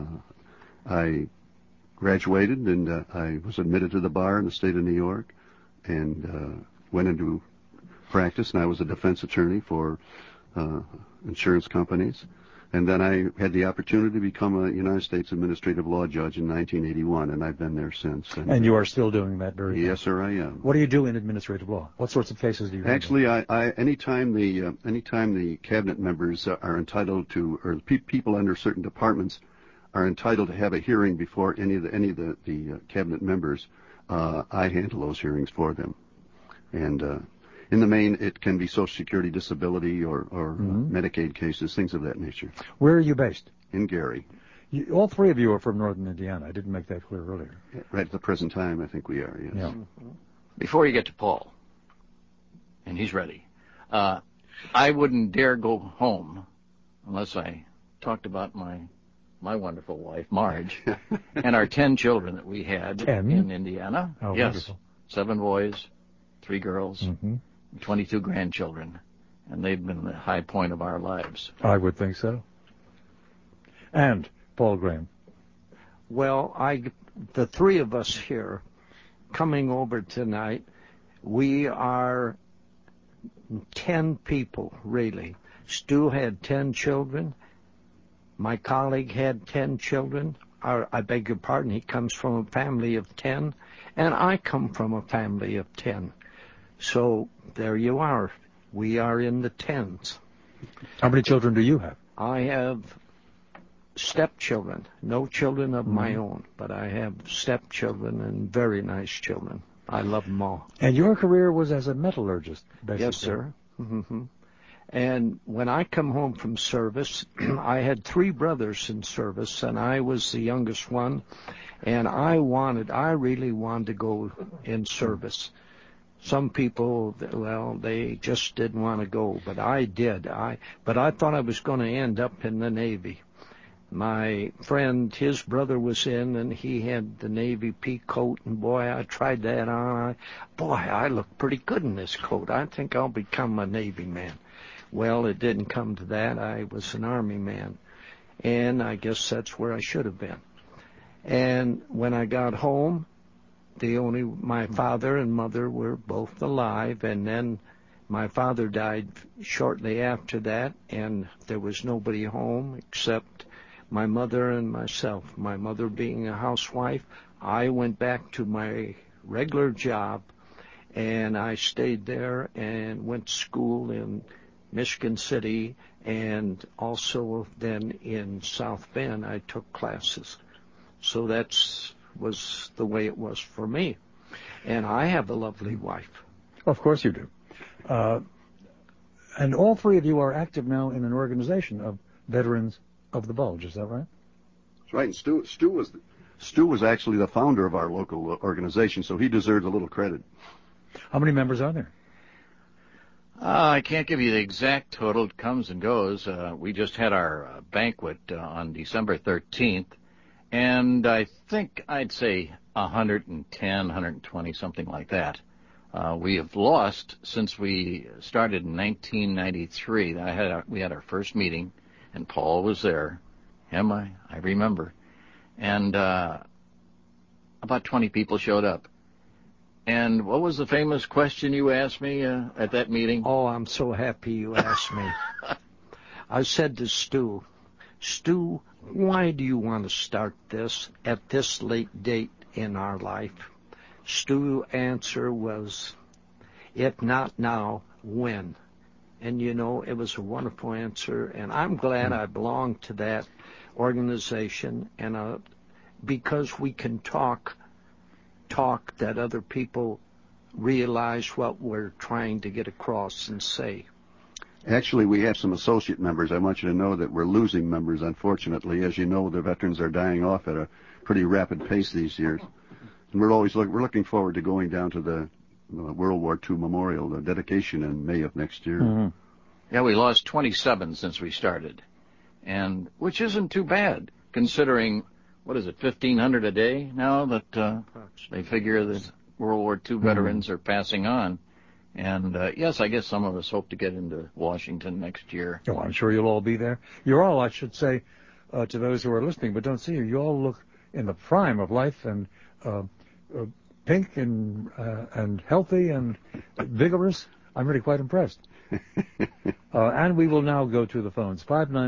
I graduated, and I was admitted to the bar in the state of New York, and went into practice, and I was a defense attorney for insurance companies. And then I had the opportunity to become a United States administrative law judge in 1981, and I've been there since. And you are still doing that very Yes, sir, I am. What do you do in administrative law? What sorts of cases do you handle? Actually, anytime the cabinet members are entitled to, or people under certain departments are entitled to have a hearing before any of the cabinet members, I handle those hearings for them. And in the main, it can be Social Security, disability, or Medicaid cases, things of that nature. Where are you based? In Gary. All three of you are from northern Indiana. I didn't make that clear earlier. Right at the present time, I think we are, yes. Yeah. Before you get to Paul, and he's ready, I wouldn't dare go home unless I talked about my wonderful wife, Marge, and our 10 children that we had in Indiana. Oh, yes, wonderful. 7 boys, 3 girls, 22 grandchildren, and they've been the high point of our lives. I would think so. And Paul Graham. Well, the three of us here coming over tonight, we are 10 people, really. Stu had 10 children. My colleague had 10 children. I beg your pardon, he comes from a family of 10, and I come from a family of 10. So there you are. We are in the 10s. How many children do you have? I have stepchildren, no children of my own, but I have stepchildren and very nice children. I love them all. And your career was as a metallurgist, basically. Yes, sir. And when I come home from service, I had 3 brothers in service, and I was the youngest one, and I really wanted to go in service. Some people, well, they just didn't want to go, but I did. But I thought I was going to end up in the Navy. My friend, his brother was in, and he had the Navy pea coat, and boy, I tried that on. I look pretty good in this coat. I think I'll become a Navy man. Well, it didn't come to that. I was an Army man, and I guess that's where I should have been. And when I got home, my father and mother were both alive, and then my father died shortly after that, and there was nobody home except my mother and myself. My mother being a housewife, I went back to my regular job, and I stayed there and went to school in Michigan City, and also then in South Bend I took classes. So that was the way it was for me. And I have a lovely wife. Of course you do. And all 3 of you are active now in an organization of Veterans of the Bulge, is that right? That's right. And Stu was actually the founder of our local organization, so he deserves a little credit. How many members are there? I can't give you the exact total. It comes and goes. We just had our banquet on December 13th, and I think I'd say 110, 120, something like that. We have lost since we started in 1993. We had our first meeting, and Paul was there. Him, I remember. and about 20 people showed up. And what was the famous question you asked me at that meeting? Oh, I'm so happy you asked me. I said to Stu, why do you want to start this at this late date in our life? Stu's answer was, if not now, when? And, you know, it was a wonderful answer, and I'm glad I belong to that organization, and because we can talk that other people realize what we're trying to get across and say. Actually, we have some associate members. I want you to know that we're losing members, unfortunately. As you know, the veterans are dying off at a pretty rapid pace these years. And we're looking forward to going down to the World War II Memorial, the dedication in May of next year. Mm-hmm. Yeah, we lost 27 since we started, and which isn't too bad, considering, what is it, 1,500 a day now that they figure that World War II veterans are passing on. And, yes, I guess some of us hope to get into Washington next year. Oh, I'm sure you'll all be there. You're all, I should say, to those who are listening but don't see you all look in the prime of life and pink and healthy and vigorous. I'm really quite impressed. And we will now go to the phones.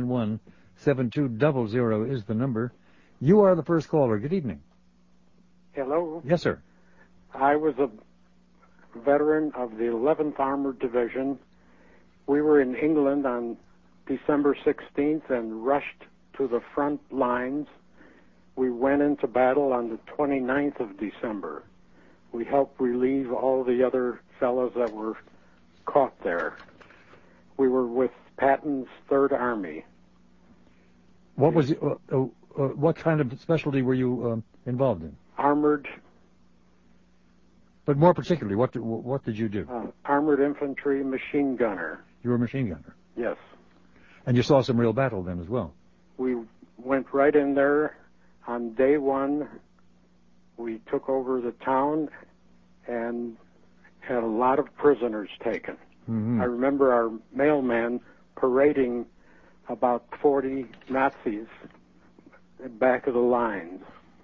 591-7200 is the number. You are the first caller. Good evening. Hello. Yes, sir. I was a veteran of the 11th Armored Division. We were in England on December 16th and rushed to the front lines. We went into battle on the 29th of December. We helped relieve all the other fellows that were caught there. We were with Patton's Third Army. What was what kind of specialty were you involved in? Armored. But more particularly, what did you do? Armored infantry machine gunner. You were a machine gunner? Yes. And you saw some real battle then as well? We went right in there. On day one, we took over the town and had a lot of prisoners taken. Mm-hmm. I remember our mailman parading about 40 Nazis back of the lines.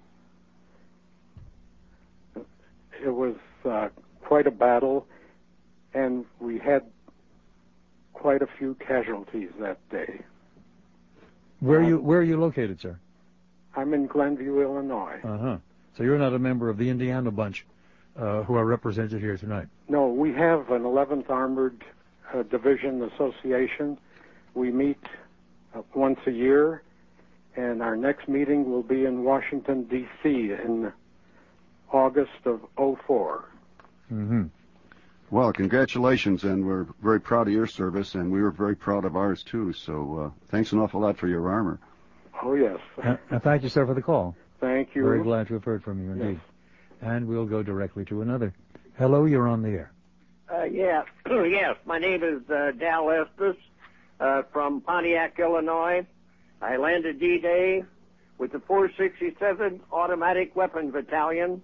It was quite a battle, and we had quite a few casualties that day. Where are you located, sir? I'm in Glenview, Illinois. Uh-huh. So you're not a member of the Indiana bunch who are represented here tonight? No, we have an 11th Armored Division Association. We meet once a year, and our next meeting will be in Washington, D.C. in August of 2004. Mm-hmm. Well, congratulations, and we're very proud of your service, and we were very proud of ours, too. So thanks an awful lot for your armor. Oh, yes. And thank you, sir, for the call. Thank you. Very glad to have heard from you, indeed. Yes. And we'll go directly to another. Hello, you're on the air. Yes, my name is Dal Estes from Pontiac, Illinois. I landed D-Day with the 467th Automatic Weapons Battalion.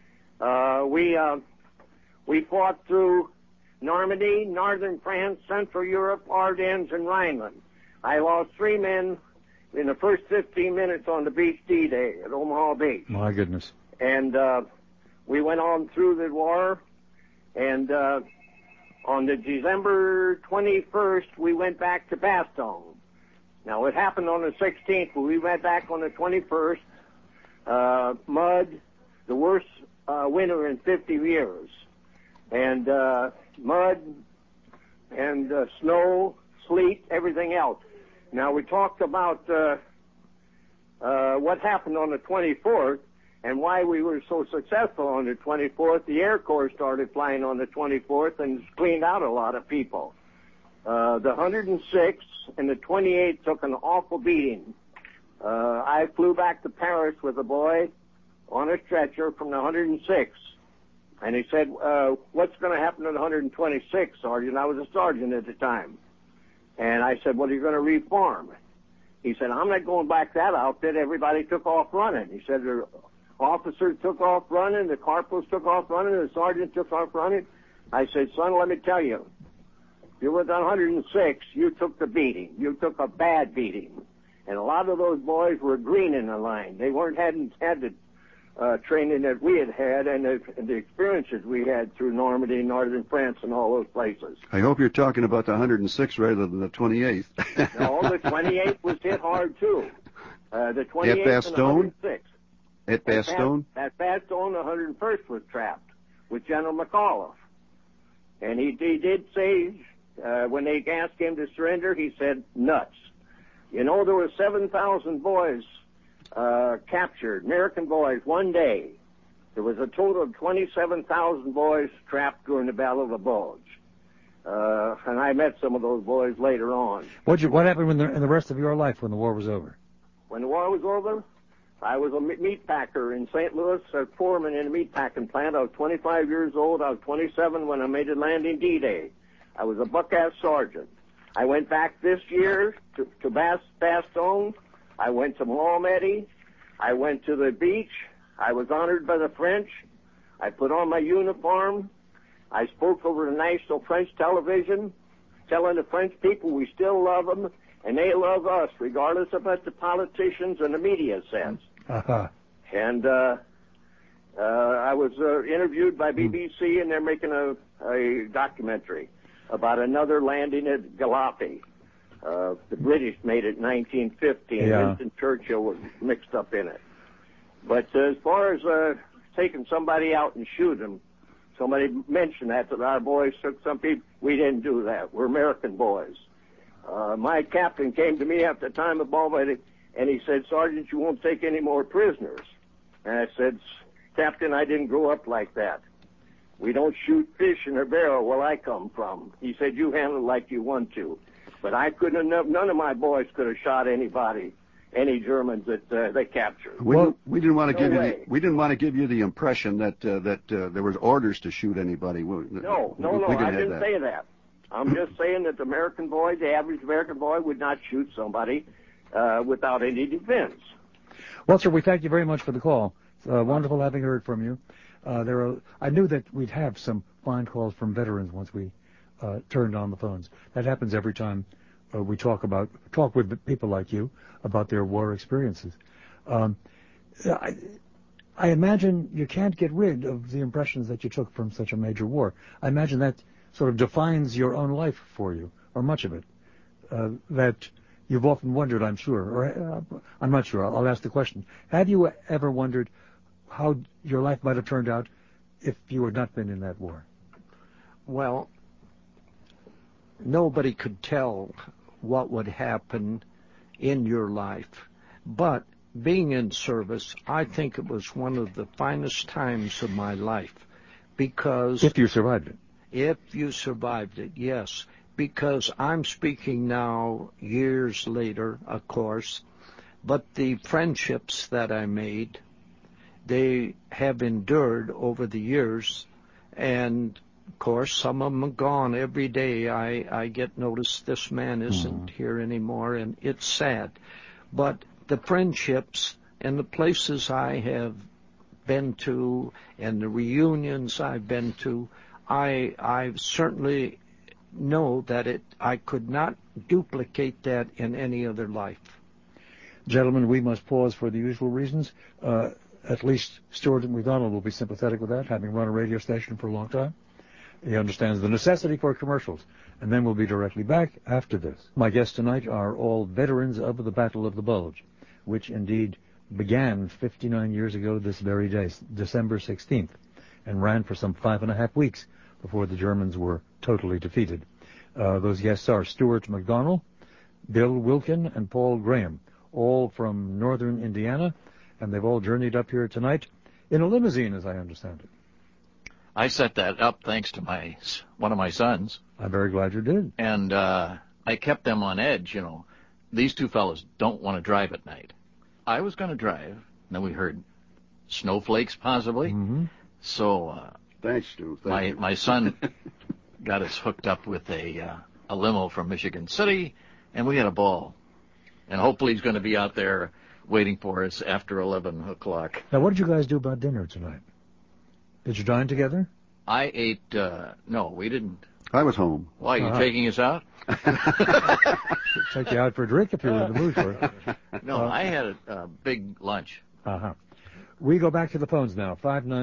We fought through Normandy, northern France, Central Europe, Ardennes, and Rhineland. I lost 3 men in the first 15 minutes on the beach D-Day at Omaha Beach. My goodness. And we went on through the war, and on the December 21st, we went back to Bastogne. Now, it happened on the 16th, but we went back on the 21st. Mud, the worst winter in 50 years. And mud and snow, sleet, everything else. Now, we talked about what happened on the 24th and why we were so successful on the 24th. The Air Corps started flying on the 24th and cleaned out a lot of people. The 106 and the 28 took an awful beating. I flew back to Paris with a boy on a stretcher from the 106. And he said, what's going to happen to the 126, Sergeant? I was a sergeant at the time. And I said, well, you're going to reform. He said, I'm not going back that outfit. Everybody took off running. He said, the officers took off running, the corporals took off running, the sergeant took off running. I said, son, let me tell you, you were the 106, you took the beating. You took a bad beating. And a lot of those boys were green in the line. They hadn't had the training that we had and the experiences we had through Normandy, northern France, and all those places. I hope you're talking about the 106 rather than the 28th. No, the 28th was hit hard too. The 28th At Bastogne? and the 106. At Bastogne? At Bastogne, the 101st was trapped with General McAuliffe. And he did say, when they asked him to surrender, he said, nuts. You know, there were 7,000 boys captured, American boys, one day. There was a total of 27,000 boys trapped during the Battle of the Bulge. And I met some of those boys later on. What happened in the rest of your life when the war was over? When the war was over, I was a meat packer in St. Louis, a foreman in a meat packing plant. I was 25 years old. I was 27 when I made a landing D-Day. I was a buck-ass sergeant. I went back this year to Bastogne. I went to Malmedy. I went to the beach. I was honored by the French. I put on my uniform. I spoke over the national French television, telling the French people we still love them, and they love us, regardless of what the politicians and the media says. Uh-huh. And I was interviewed by BBC, and they're making a documentary about another landing at Gallipoli. The British made it in 1915. Yeah. Winston Churchill was mixed up in it. But as far as taking somebody out and shoot them, somebody mentioned that our boys took some people. We didn't do that. We're American boys. My captain came to me after the time of Malmedy, and he said, Sergeant, you won't take any more prisoners. And I said, Captain, I didn't grow up like that. We don't shoot fish in a barrel where I come from. He said, you handle it like you want to. But I couldn't have, none of my boys could have shot anybody, any Germans that they captured. We didn't want to No give you give you the impression that there was orders to shoot anybody. No, We I didn't say that. I'm just saying that the American boy, the average American boy, would not shoot somebody without any defense. Well, sir, we thank you very much for the call. It's wonderful having heard from you. I knew that we'd have some fine calls from veterans once we turned on the phones. That happens every time we talk with people like you about their war experiences. I imagine you can't get rid of the impressions that you took from such a major war. I imagine that sort of defines your own life for you, or much of it. That you've often wondered, I'm sure, or I'm not sure. I'll ask the question. Have you ever wondered how your life might have turned out if you had not been in that war? Well, nobody could tell what would happen in your life. But being in service, I think it was one of the finest times of my life. Because if you survived it. If you survived it, yes. Because I'm speaking now years later, of course, but the friendships that I made, they have endured over the years, and of course some of them are gone. Every day I get noticed this man isn't here anymore, and it's sad. But the friendships and the places I have been to and the reunions I've been to, I certainly know that I could not duplicate that in any other life. Gentlemen, we must pause for the usual reasons. At least Stuart McDonald will be sympathetic with that, having run a radio station for a long time. He understands the necessity for commercials. And then we'll be directly back after this. My guests tonight are all veterans of the Battle of the Bulge, which indeed began 59 years ago this very day, December 16th, and ran for some 5.5 weeks before the Germans were totally defeated. Those guests are Stuart McDonald, Bill Wilkin, and Paul Graham, all from northern Indiana, and they've all journeyed up here tonight in a limousine, as I understand it. I set that up thanks to one of my sons. I'm very glad you did. And I kept them on edge, you know. These two fellows don't want to drive at night. I was going to drive, and then we heard snowflakes possibly. Mm-hmm. So thanks, Stu. My son got us hooked up with a limo from Michigan City, and we had a ball. And hopefully he's going to be out there waiting for us after 11 o'clock. Now, what did you guys do about dinner tonight? Did you dine together? I ate, no, we didn't. I was home. Why, you taking us out? Take you out for a drink if you're in the mood for it. No, I had a big lunch. Uh-huh. We go back to the phones now,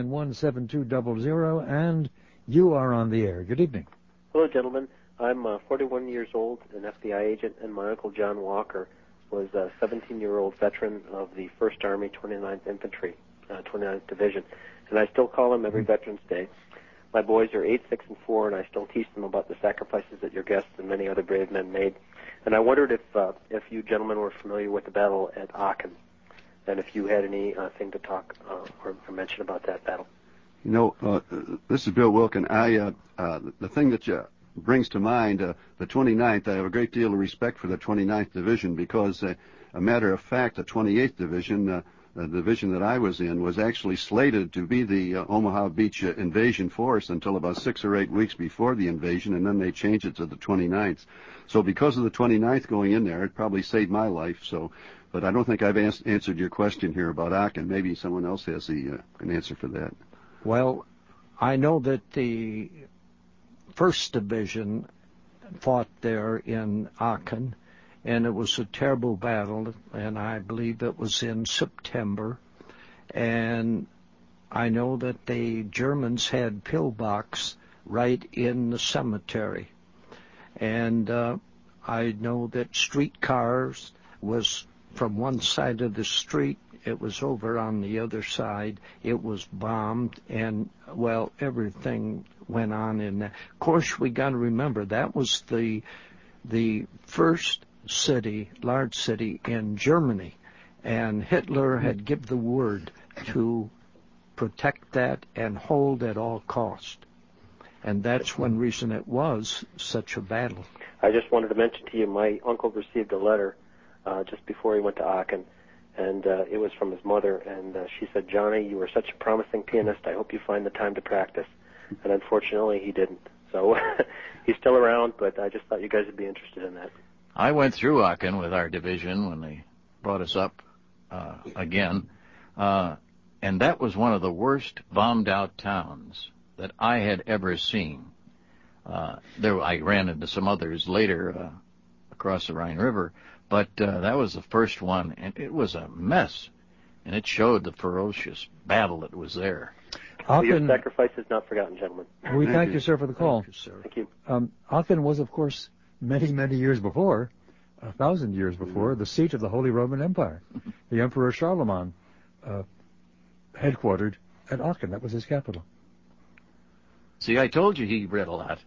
591-7200, and you are on the air. Good evening. Hello, gentlemen. I'm 41 years old, an FBI agent, and my uncle John Walker was a 17-year-old veteran of the 1st Army 29th Infantry, 29th Division, and I still call him every Veterans Day. My boys are 8, 6, and 4, and I still teach them about the sacrifices that your guests and many other brave men made. And I wondered if you gentlemen were familiar with the battle at Aachen, and if you had anything to talk or mention about that battle. You know, this is Bill Wilkin. The thing that brings to mind the 29th, I have a great deal of respect for the 29th Division because, a matter of fact, the 28th Division, the division that I was in, was actually slated to be the Omaha Beach invasion force until about 6 or 8 weeks before the invasion, and then they changed it to the 29th. So because of the 29th going in there, it probably saved my life. So, but I don't think I've answered your question here about Aachen. Maybe someone else has an answer for that. Well, I know that the 1st Division fought there in Aachen, and it was a terrible battle, and I believe it was in September. And I know that the Germans had pillbox right in the cemetery. And I know that streetcars was from one side of the street. It was over on the other side. It was bombed, and, well, everything went on in that. Of course, we got to remember, that was the first city, large city in Germany, and Hitler had given the word to protect that and hold at all cost. And that's one reason it was such a battle. I just wanted to mention to you, my uncle received a letter just before he went to Aachen, and it was from his mother, and she said, "Johnny, you are such a promising pianist. I hope you find the time to practice." And unfortunately, he didn't. So he's still around, but I just thought you guys would be interested in that. I went through Aachen with our division when they brought us up again, and that was one of the worst bombed-out towns that I had ever seen. I ran into some others later across the Rhine River, but that was the first one, and it was a mess, and it showed the ferocious battle that was there. So your sacrifice is not forgotten, gentlemen. We thank you, sir, for the call. Thank you, sir. Thank you. Aachen was, of course, many, many years before, 1,000 years before, the seat of the Holy Roman Empire. The Emperor Charlemagne headquartered at Aachen. That was his capital. See, I told you he read a lot.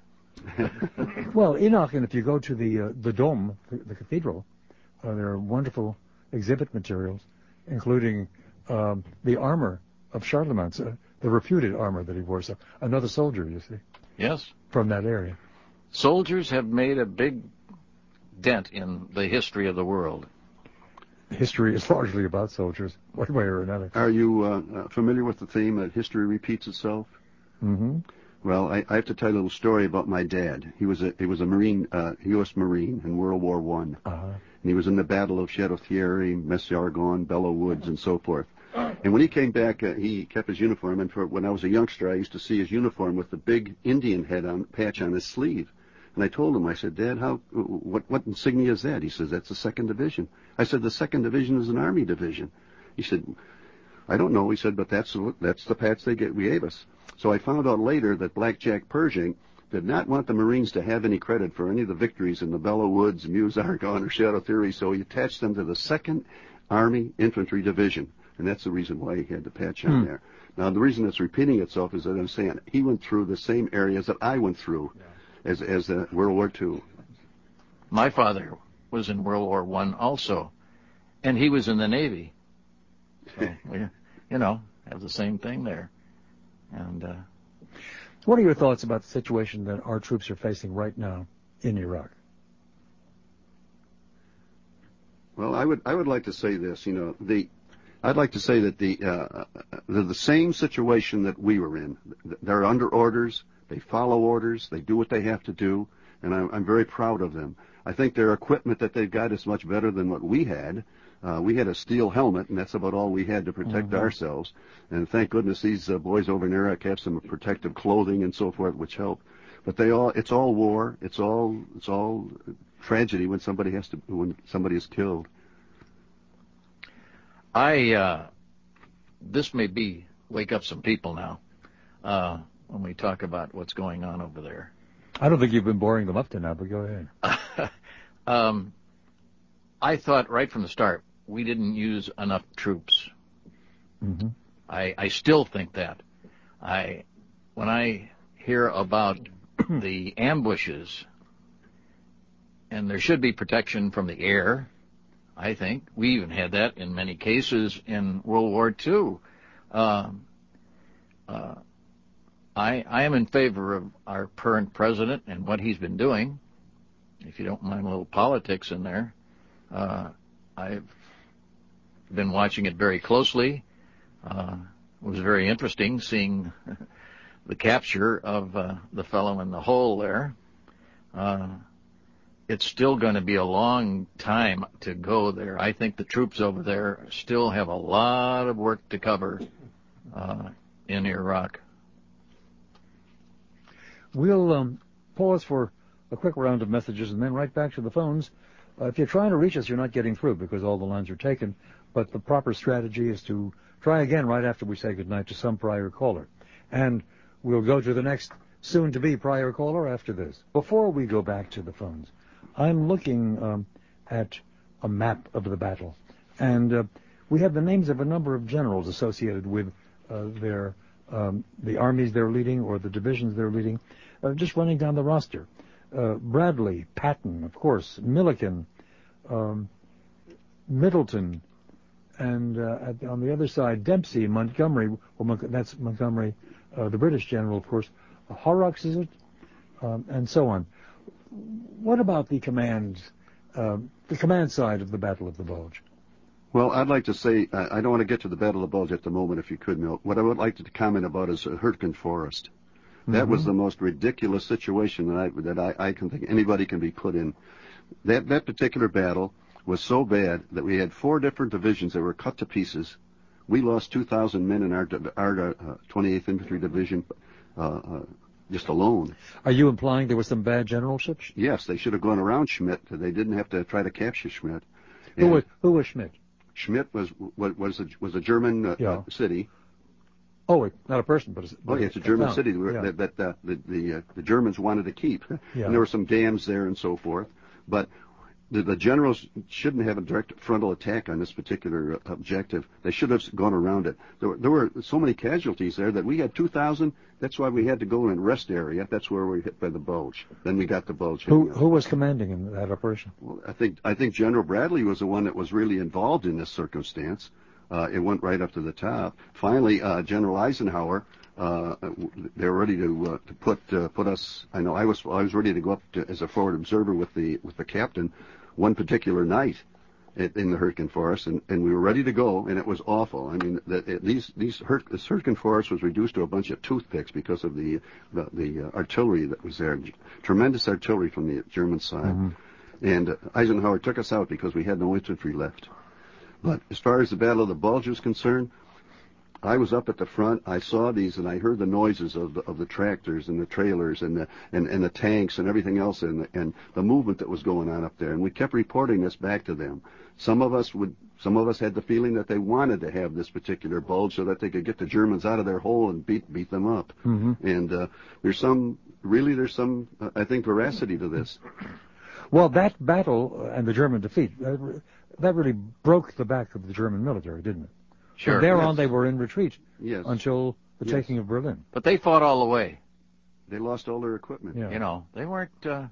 Well, in Aachen, if you go to the Dome, the cathedral, there are wonderful exhibit materials, including the armor of Charlemagne's, the reputed armor that he wore. So another soldier, you see. Yes. From that area. Soldiers have made a big dent in the history of the world. History is largely about soldiers, one way or another. Are you familiar with the theme that history repeats itself? Mm-hmm. Well, I have to tell you a little story about my dad. He was a Marine, U.S. Marine in World War I. Uh-huh. And he was in the Battle of Château-Thierry, Mess-Argonne, Belleau Woods, and so forth. And when he came back, he kept his uniform. And when I was a youngster, I used to see his uniform with the big Indian patch on his sleeve. And I told him, I said, "Dad, what insignia is that?" He says, "That's the 2nd Division." I said, "The 2nd Division is an Army division." He said, "I don't know." He said, "But that's the patch we gave us." So I found out later that Black Jack Pershing did not want the Marines to have any credit for any of the victories in the Belleau Woods, Meuse-Argonne, or Château-Thierry, so he attached them to the 2nd Army Infantry Division, and that's the reason why he had the patch on there. Now, the reason it's repeating itself is that I'm saying he went through the same areas that I went through as World War II. My father was in World War I also, and he was in the Navy. So we, have the same thing there. And what are your thoughts about the situation that our troops are facing right now in Iraq? Well, I would like to say this. I'd like to say that they're the same situation that we were in. They're under orders. They follow orders. They do what they have to do, and I'm very proud of them. I think their equipment that they've got is much better than what we had. We had a steel helmet, and that's about all we had to protect ourselves. And thank goodness these boys over in Iraq have some protective clothing and so forth, which help. But it's all war. It's all tragedy when somebody is killed. This may wake up some people now when we talk about what's going on over there. I don't think you've been boring them up to now, but go ahead. I thought right from the start we didn't use enough troops. Mm-hmm. I still think that. When I hear about the ambushes, and there should be protection from the air, I think. We even had that in many cases in World War II. I am in favor of our current president and what he's been doing. If you don't mind a little politics in there. I've been watching it very closely. It was very interesting seeing the capture of the fellow in the hole there. It's still going to be a long time to go there. I think the troops over there still have a lot of work to cover in Iraq. We'll pause for a quick round of messages and then right back to the phones. If you're trying to reach us, you're not getting through because all the lines are taken. But the proper strategy is to try again right after we say goodnight to some prior caller. And we'll go to the next soon-to-be prior caller after this. Before we go back to the phones, I'm looking at a map of the battle. And we have the names of a number of generals associated with the armies they're leading or the divisions they're leading, just running down the roster. Bradley, Patton, of course, Milliken, Middleton, and on the other side, Dempsey, Montgomery. Well, that's Montgomery, the British general, of course. Horrocks, is it? And so on. What about the command side of the Battle of the Bulge? Well, I'd like to say, I don't want to get to the Battle of the Bulge at the moment, if you could, Milt. What I would like to comment about is Hurtgen Forest. That was the most ridiculous situation that I can think anybody can be put in. That particular battle was so bad that we had 4 different divisions that were cut to pieces. We lost 2,000 men in our 28th Infantry Division just alone. Are you implying there was some bad generalship? Yes, they should have gone around Schmidt. They didn't have to try to capture Schmidt. Who was Schmidt? Schmidt was a German city. Oh, not a person, but it's a German city that the Germans wanted to keep. Yeah. And there were some dams there and so forth. But the generals shouldn't have a direct frontal attack on this particular objective. They should have gone around it. There were so many casualties there that we had 2,000. That's why we had to go in rest area. That's where we were hit by the Bulge. Then we got the Bulge. Who was commanding in that operation? Well, I think General Bradley was the one that was really involved in this circumstance. It went right up to the top. Finally, General Eisenhower, they were ready to put us. I know I was ready to go up as a forward observer with the captain one particular night in the Hurtgen Forest, and we were ready to go, and it was awful. I mean, this Hurtgen Forest was reduced to a bunch of toothpicks because of the artillery that was there. Tremendous artillery from the German side. Mm-hmm. And Eisenhower took us out because we had no infantry left. But as far as the Battle of the Bulge was concerned, I was up at the front. I saw these, and I heard the noises of the tractors and the trailers and the tanks and everything else, and the movement that was going on up there. And we kept reporting this back to them. Some of us had the feeling that they wanted to have this particular bulge so that they could get the Germans out of their hole and beat them up. Mm-hmm. And there's some I think veracity to this. Well, that battle and the German defeat, that really broke the back of the German military, didn't it? Sure. From there on, they were in retreat until the Yes. taking of Berlin. But they fought all the way. They lost all their equipment. Yeah. You know, they weren't.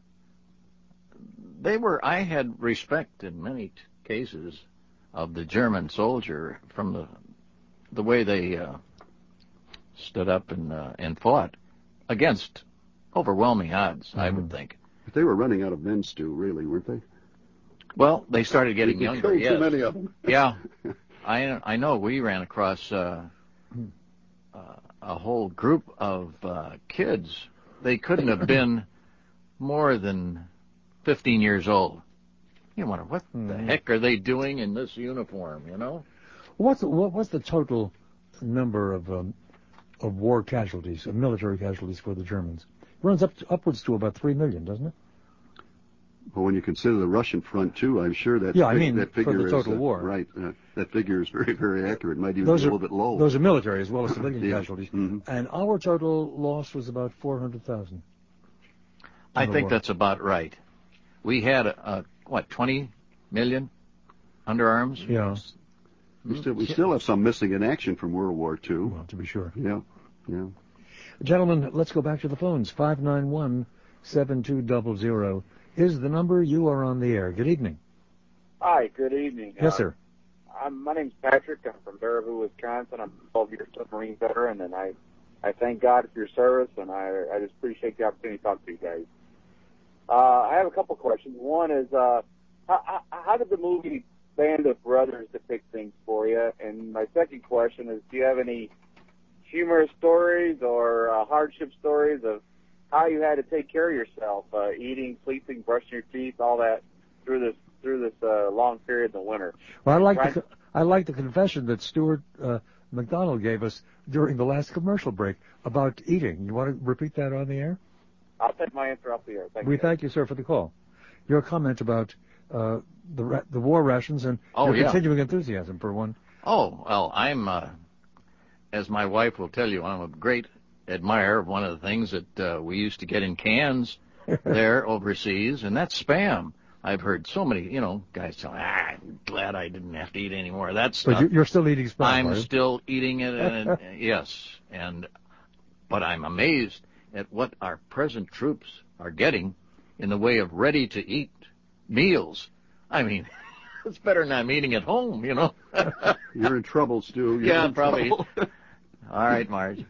I had respect in many cases of the German soldier from the way they stood up and fought against overwhelming odds. Mm-hmm. I would think. But they were running out of men, Stu, really, weren't they? Well, they started getting younger. Killed too many of them. Yeah. I know we ran across a whole group of kids. They couldn't have been more than 15 years old. You wonder, what the heck are they doing in this uniform, you know? What's the total number of war casualties, of military casualties for the Germans runs upwards to about 3 million, doesn't it? Well, when you consider the Russian front too, I'm sure that that figure for the total is war. Right. That figure is very, very accurate. It might even be a little bit low. Those are military as well as civilian casualties. Mm-hmm. And our total loss was about 400,000. I think that's about right. We had 20 million underarms. Yeah. We still have some missing in action from World War II. Well, to be sure. Yeah. Gentlemen, let's go back to the phones. 591-7200 is the number. You are on the air. Good evening. Hi, good evening. Yes, sir. My name's Patrick. I'm from Baraboo, Wisconsin. I'm a 12-year submarine veteran, and I thank God for your service, and I just appreciate the opportunity to talk to you guys. I have a couple questions. One is, how did the movie Band of Brothers depict things for you? And my second question is, do you have any humorous stories or hardship stories of how you had to take care of yourself, eating, sleeping, brushing your teeth, all that through this long period in the winter? Well, I like the confession that Stuart McDonald gave us during the last commercial break about eating. You want to repeat that on the air? I'll take my answer off the air. Thank we you. Thank you, sir, for the call. Your comment about the war rations and your continuing enthusiasm for one. Oh, well, I'm, as my wife will tell you, I'm a great admirer of one of the things that we used to get in cans there overseas, and that's Spam. I've heard so many, guys tell me, I'm glad I didn't have to eat any more of that stuff. But you're still eating Spam, I'm still eating it, and yes. But I'm amazed at what our present troops are getting in the way of ready-to-eat meals. I mean, it's better than I'm eating at home, You're in trouble, Stu. Yeah, probably. All right, Marge.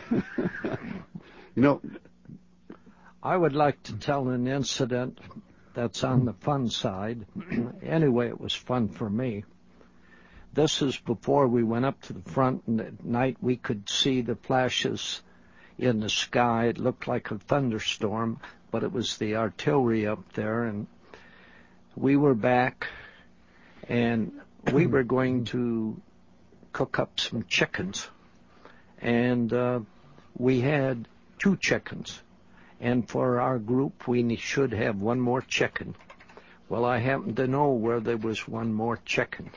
I would like to tell an incident that's on the fun side. Anyway, it was fun for me. This is before we went up to the front, and at night we could see the flashes in the sky. It looked like a thunderstorm, but it was the artillery up there, and we were back, and we were going to cook up some chickens, and we had 2 chickens, and for our group we should have 1 more chicken. Well, I happened to know where there was 1 more chicken,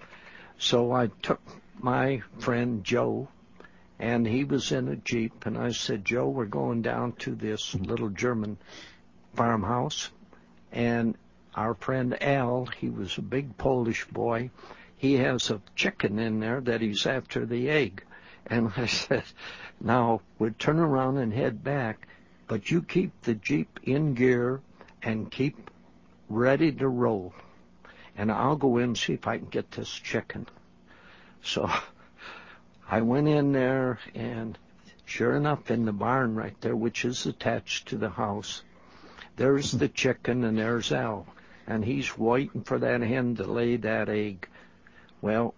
so I took my friend Joe, and he was in a Jeep, and I said, Joe, we're going down to this little German farmhouse, and our friend Al, he was a big Polish boy, he has a chicken in there that he's after the egg. And I said, now, we'll turn around and head back, but you keep the Jeep in gear and keep ready to roll, and I'll go in and see if I can get this chicken. So I went in there, and sure enough, in the barn right there, which is attached to the house, there's the chicken, and there's Al, and he's waiting for that hen to lay that egg. Well,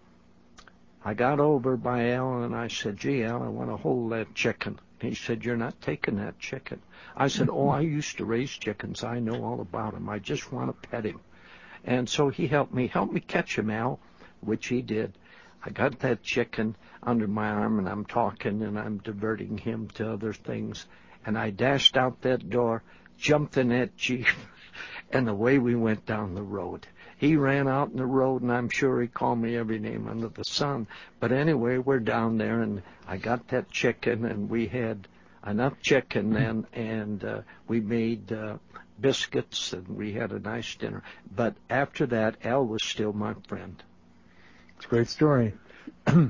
I got over by Al, and I said, gee, Al, I want to hold that chicken. He said, you're not taking that chicken. I said, oh, I used to raise chickens. I know all about him. I just want to pet him. And so he helped me catch him, Al, which he did. I got that chicken under my arm, and I'm talking, and I'm diverting him to other things. And I dashed out that door, jumped in that Jeep, and away we went down the road. He ran out in the road, and I'm sure he called me every name under the sun. But anyway, we're down there, and I got that chicken, and we had enough chicken then, and we made biscuits, and we had a nice dinner. But after that, Al was still my friend. It's a great story. The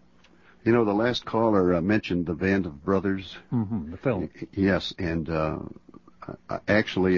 last caller mentioned the Band of Brothers. Mm-hmm, the film. Yes, and actually,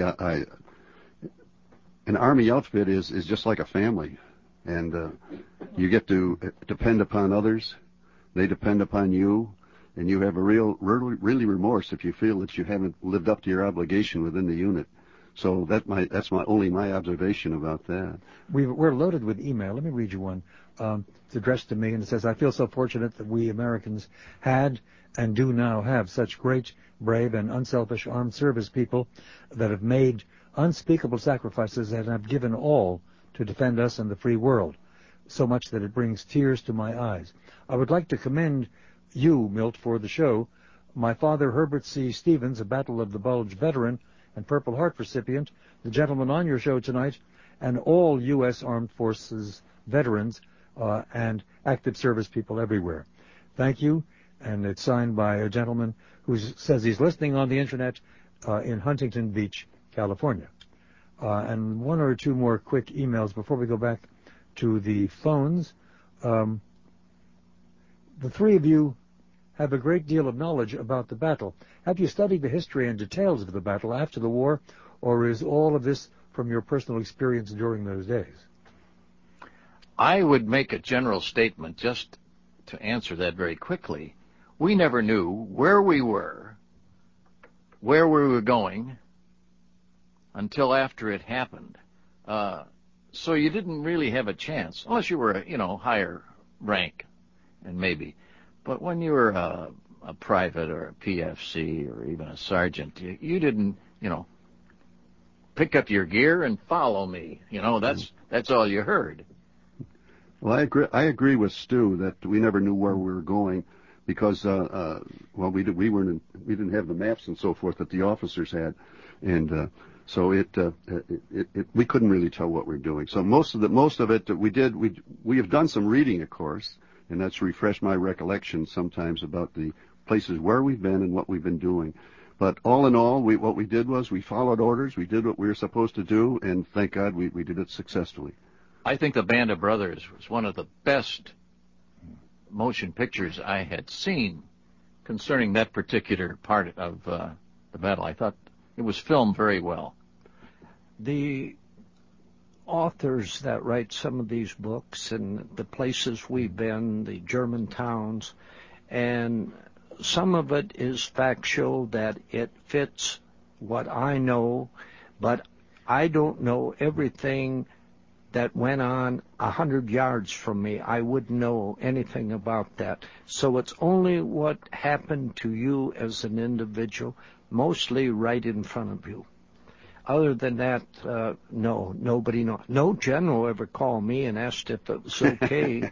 an Army outfit is just like a family, and you get to depend upon others. They depend upon you, and you have a really remorse if you feel that you haven't lived up to your obligation within the unit. So that's my observation about that. We're loaded with email. Let me read you one. It's addressed to me, and it says, I feel so fortunate that we Americans had and do now have such great, brave, and unselfish armed service people that have made unspeakable sacrifices and have given all to defend us and the free world, so much that it brings tears to my eyes. I would like to commend you, Milt, for the show, my father, Herbert C. Stevens, a Battle of the Bulge veteran and Purple Heart recipient, the gentleman on your show tonight, and all U.S. Armed Forces veterans and active service people everywhere. Thank you, and it's signed by a gentleman who says he's listening on the Internet in Huntington Beach, California. And one or two more quick emails before we go back to the phones. The three of you have a great deal of knowledge about the battle. Have you studied the history and details of the battle after the war, or is all of this from your personal experience during those days? I would make a general statement just to answer that very quickly. We never knew where we were going, until after it happened. So you didn't really have a chance, unless you were, higher rank, and maybe. But when you were a private or a PFC or even a sergeant, you didn't, pick up your gear and follow me. That's all you heard. Well, I agree with Stu that we never knew where we were going because, we didn't have the maps and so forth that the officers had, and so we couldn't really tell what we're doing. So most of it that we have done some reading, of course, and that's refreshed my recollection sometimes about the places where we've been and what we've been doing. But all in all, what we did was we followed orders, we did what we were supposed to do, and thank God we did it successfully. I think The Band of Brothers was one of the best motion pictures I had seen concerning that particular part of the battle. I thought it was filmed very well. The authors that write some of these books and the places we've been, the German towns, and some of it is factual that it fits what I know, but I don't know everything that went on 100 yards from me. I wouldn't know anything about that. So it's only what happened to you as an individual, mostly right in front of you. Other than that, no, nobody knows. No general ever called me and asked if it was okay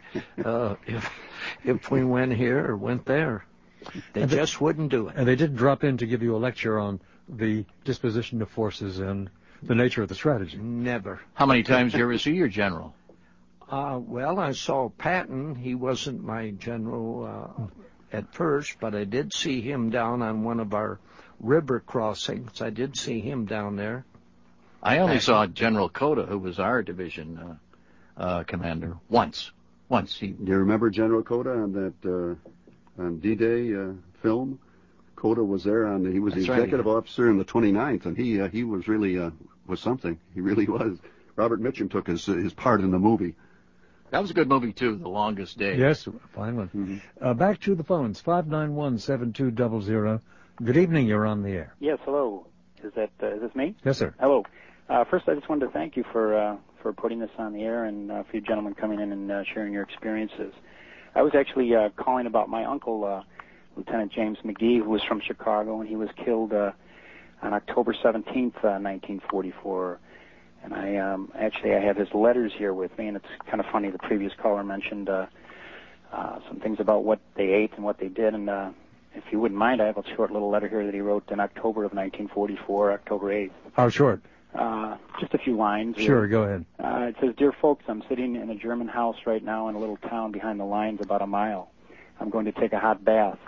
if we went here or went there. They just wouldn't do it. And they didn't drop in to give you a lecture on the disposition of forces and the nature of the strategy. Never. How many times did you ever see your general? Well, I saw Patton. He wasn't my general at first, but I did see him down on one of our river crossings. I did see him down there. I only saw General Cota, who was our division commander, once. Do you remember General Cota on that on D-Day film? Cota was there he was That's the executive right. officer in the 29th, and he was really was something. He really was. Robert Mitchum took his part in the movie. That was a good movie too, The Longest Day. Yes, fine one. Mm-hmm. Back to the phones, 591-7200. Good evening, you're on the air. Yes, hello. Is this me? Yes, sir. Hello. First, I just wanted to thank you for putting this on the air and for you gentlemen coming in and sharing your experiences. I was actually calling about my uncle, Lieutenant James McGee, who was from Chicago, and he was killed on October 17th, 1944. And I have his letters here with me, and it's kind of funny. The previous caller mentioned some things about what they ate and what they did, and if you wouldn't mind, I have a short little letter here that he wrote in October of 1944, October 8th. How short? Just a few lines. Sure, go ahead. It says, "Dear folks, I'm sitting in a German house right now in a little town behind the lines about a mile. I'm going to take a hot bath.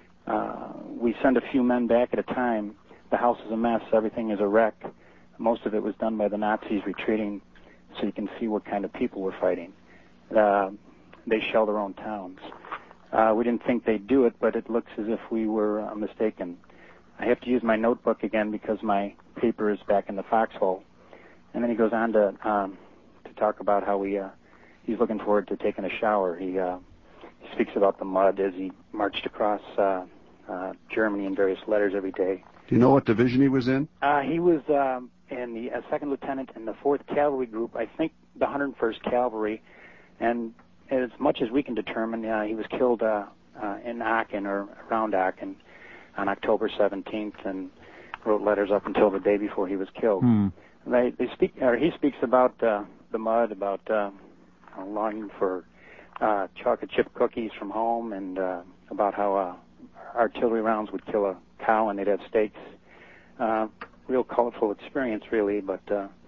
We send a few men back at a time. The house is a mess. Everything is a wreck. Most of it was done by the Nazis retreating, so you can see what kind of people we're fighting. They shell their own towns. We didn't think they'd do it, but it looks as if we were mistaken. I have to use my notebook again because my paper is back in the foxhole." And then he goes on to talk about how he's looking forward to taking a shower. He speaks about the mud as he marched across Germany in various letters every day. Do you know what division he was in? He was in the second lieutenant in the 4th Cavalry Group, I think the 101st Cavalry, and as much as we can determine, he was killed in Aachen or around Aachen on October 17th, and wrote letters up until the day before he was killed. He speaks about the mud, about longing for chocolate chip cookies from home, and about how artillery rounds would kill a cow and they'd have steaks. Real colorful experience, really, but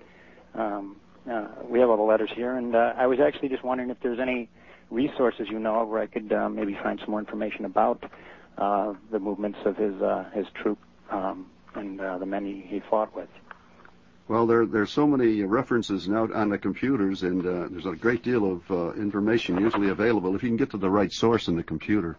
we have all the letters here, and I was actually just wondering if there's any resources you know of where I could maybe find some more information about the movements of his troop and the men he fought with. Well, there's so many references now on the computers, and there's a great deal of information usually available if you can get to the right source in the computer.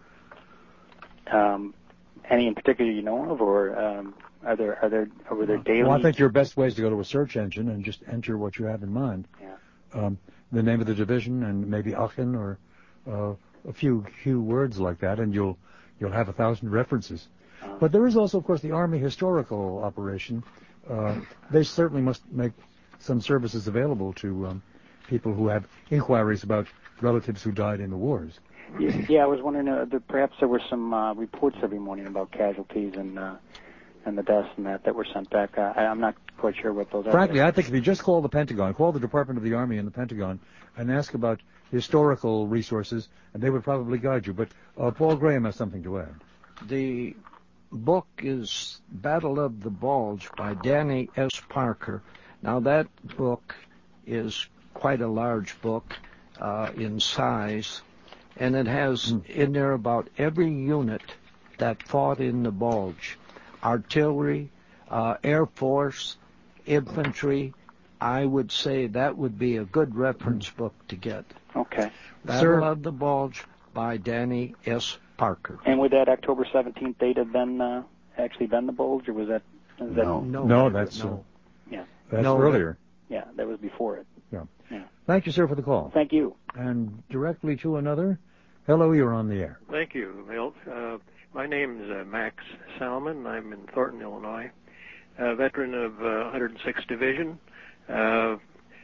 Any in particular you know of, or are there daily? Well, I think your best way is to go to a search engine and just enter what you have in mind. Yeah. The name of the division and maybe Aachen or a few words like that, and you'll have 1,000 references. But there is also, of course, the Army Historical Operation. They certainly must make some services available to people who have inquiries about relatives who died in the wars. Yeah, I was wondering that perhaps there were some reports every morning about casualties and the deaths and that were sent back. I'm not quite sure what those are. Frankly, I think if you just call the Pentagon, call the Department of the Army and the Pentagon, and ask about historical resources, and they would probably guide you. But Paul Graham has something to add. The book is Battle of the Bulge by Danny S. Parker. Now, that book is quite a large book in size, and it has in there about every unit that fought in the Bulge. Artillery, Air Force, infantry. I would say that would be a good reference book to get. Okay. Battle of the Bulge by Danny S. Parker. And would that October 17th date have been actually been the Bulge, or was that? No, that's earlier. That was before it. Yeah. Thank you, sir, for the call. Thank you. And directly to another. Hello, you're on the air. Thank you, Milt. My name is Max Salmon. I'm in Thornton, Illinois. A veteran of 106th Division. I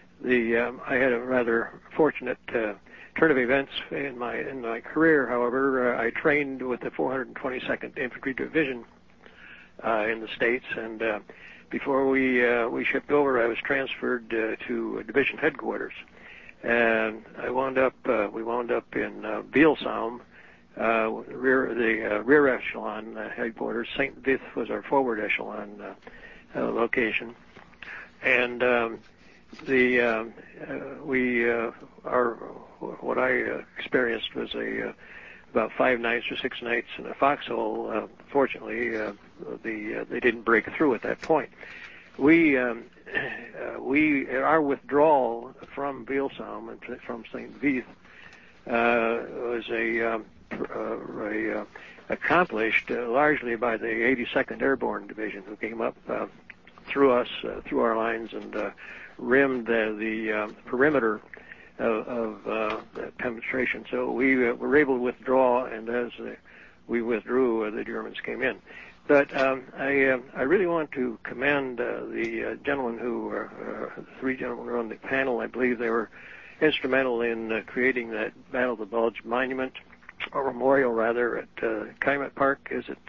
had a rather fortunate turn of events in my career. However, I trained with the 422nd Infantry Division in the States, and before we shipped over, I was transferred to division headquarters, and we wound up in Bielsaum, the rear echelon headquarters. St. Vith was our forward echelon location, and what I experienced was about 5 nights or 6 nights in a foxhole. Fortunately, they didn't break through at that point. Our withdrawal from Bielsaum and from St. Vith was accomplished largely by the 82nd Airborne Division, who came up through our lines, and rimmed the perimeter of penetration. So we were able to withdraw, and as we withdrew, the Germans came in. But I really want to commend the gentlemen the 3 gentlemen who were on the panel. I believe they were instrumental in creating that Battle of the Bulge monument, or memorial rather, at Calumet Park. Is it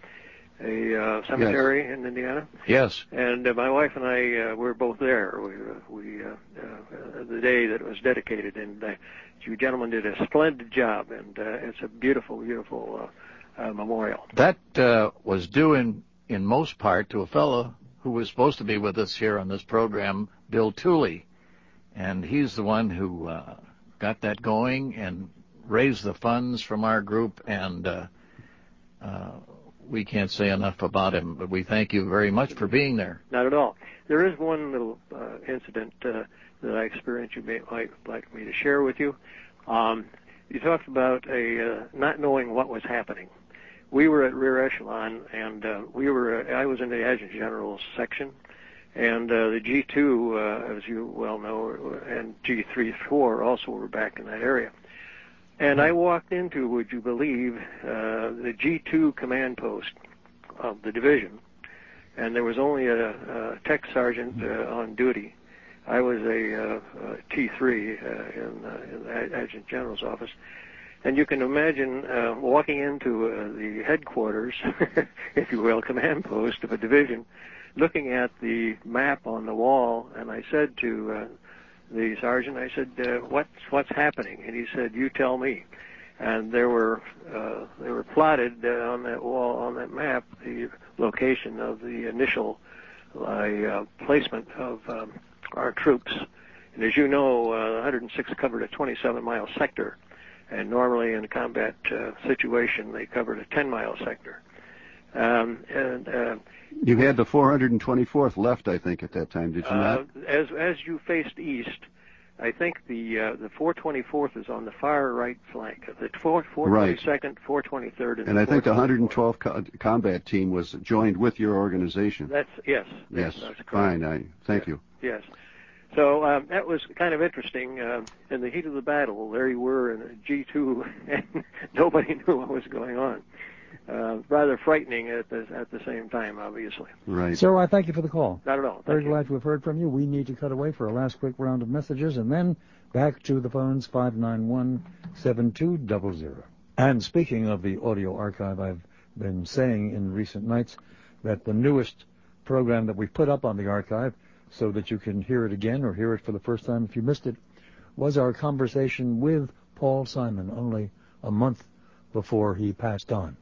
a cemetery in Indiana? Yes. And my wife and I were both there. We the day that it was dedicated, and you gentlemen did a splendid job, and it's a beautiful, beautiful memorial. That was due in most part to a fellow who was supposed to be with us here on this program, Bill Tooley, and he's the one who got that going and raised the funds from our group, and we can't say enough about him, but we thank you very much for being there. Not at all. There is one little incident that I experienced you might like me to share with you. You talked about not knowing what was happening. We were at rear echelon, and I was in the Adjutant General's section, and the G2, as you well know, and G3-4 also were back in that area. And I walked into, would you believe, the G2 command post of the division, and there was only a tech sergeant on duty. I was a T3 in the Adjutant General's office. And you can imagine walking into the headquarters, if you will, command post of a division, looking at the map on the wall, and I said to the sergeant, I said, what's happening? And he said, you tell me. and they were plotted on that wall, on that map, the location of the initial placement of our troops. And as you know, 106 covered a 27-mile sector, and normally in a combat situation they covered a 10-mile sector. You had the 424th left, I think, at that time, did you not? As you faced east, I think the 424th is on the far right flank. The 422nd, 423rd, and I think the 112th combat team was joined with your organization. Yes, that's correct. Fine. Thank you. Yes. So that was kind of interesting. In the heat of the battle, there you were in a G2, and nobody knew what was going on. Rather frightening at the same time, obviously. Right. Sir, I thank you for the call. Not at all. Very glad to have heard from you. We need to cut away for a last quick round of messages, and then back to the phones, 591-7200. And speaking of the audio archive, I've been saying in recent nights that the newest program that we put up on the archive, so that you can hear it again or hear it for the first time if you missed it, was our conversation with Paul Simon only a month before he passed on.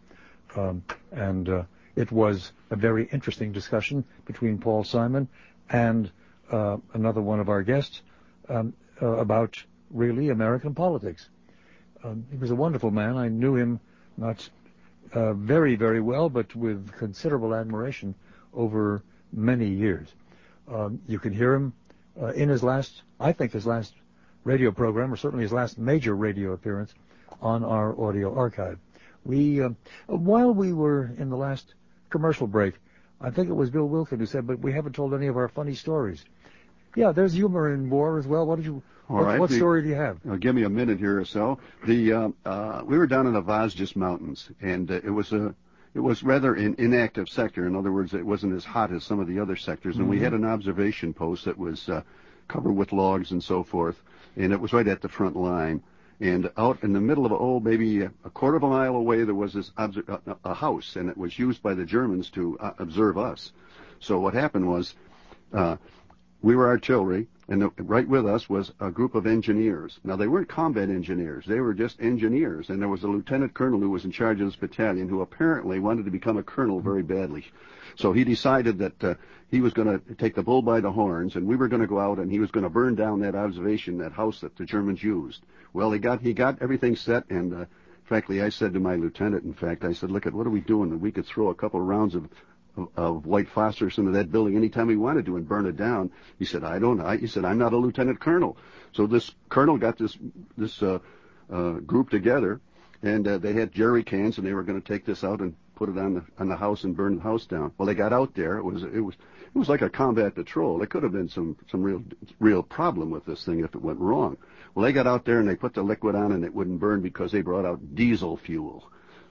It was a very interesting discussion between Paul Simon and another one of our guests about really American politics. He was a wonderful man. I knew him not very, very well, but with considerable admiration over many years. You can hear him in his last radio program, or certainly his last major radio appearance on our audio archive. While we were in the last commercial break, I think it was Bill Wilkin who said, but we haven't told any of our funny stories. Yeah, there's humor in war as well. What story do you have? Give me a minute here or so. We were down in the Vosges Mountains, and it was rather an inactive sector. In other words, it wasn't as hot as some of the other sectors, and we had an observation post that was covered with logs and so forth, and it was right at the front line. And out in the middle of, maybe a quarter of a mile away, there was this a house, and it was used by the Germans to observe us. So what happened was, we were artillery, and right with us was a group of engineers. Now, they weren't combat engineers. They were just engineers, and there was a lieutenant colonel who was in charge of this battalion who apparently wanted to become a colonel very badly. So he decided that he was going to take the bull by the horns, and we were going to go out, and he was going to burn down that house that the Germans used. Well, he got everything set, and frankly, I said to my lieutenant, I said, look, what are we doing? We could throw a couple of rounds of white phosphorus into that building anytime we wanted to and burn it down. He said, he said, I'm not a lieutenant colonel. So this colonel got this group together, and they had jerry cans, and they were going to take this out and put it on the house and burn the house down. Well, they got out there. It was like a combat patrol. There could have been some real problem with this thing if it went wrong. Well, they got out there and they put the liquid on, and it wouldn't burn because they brought out diesel fuel.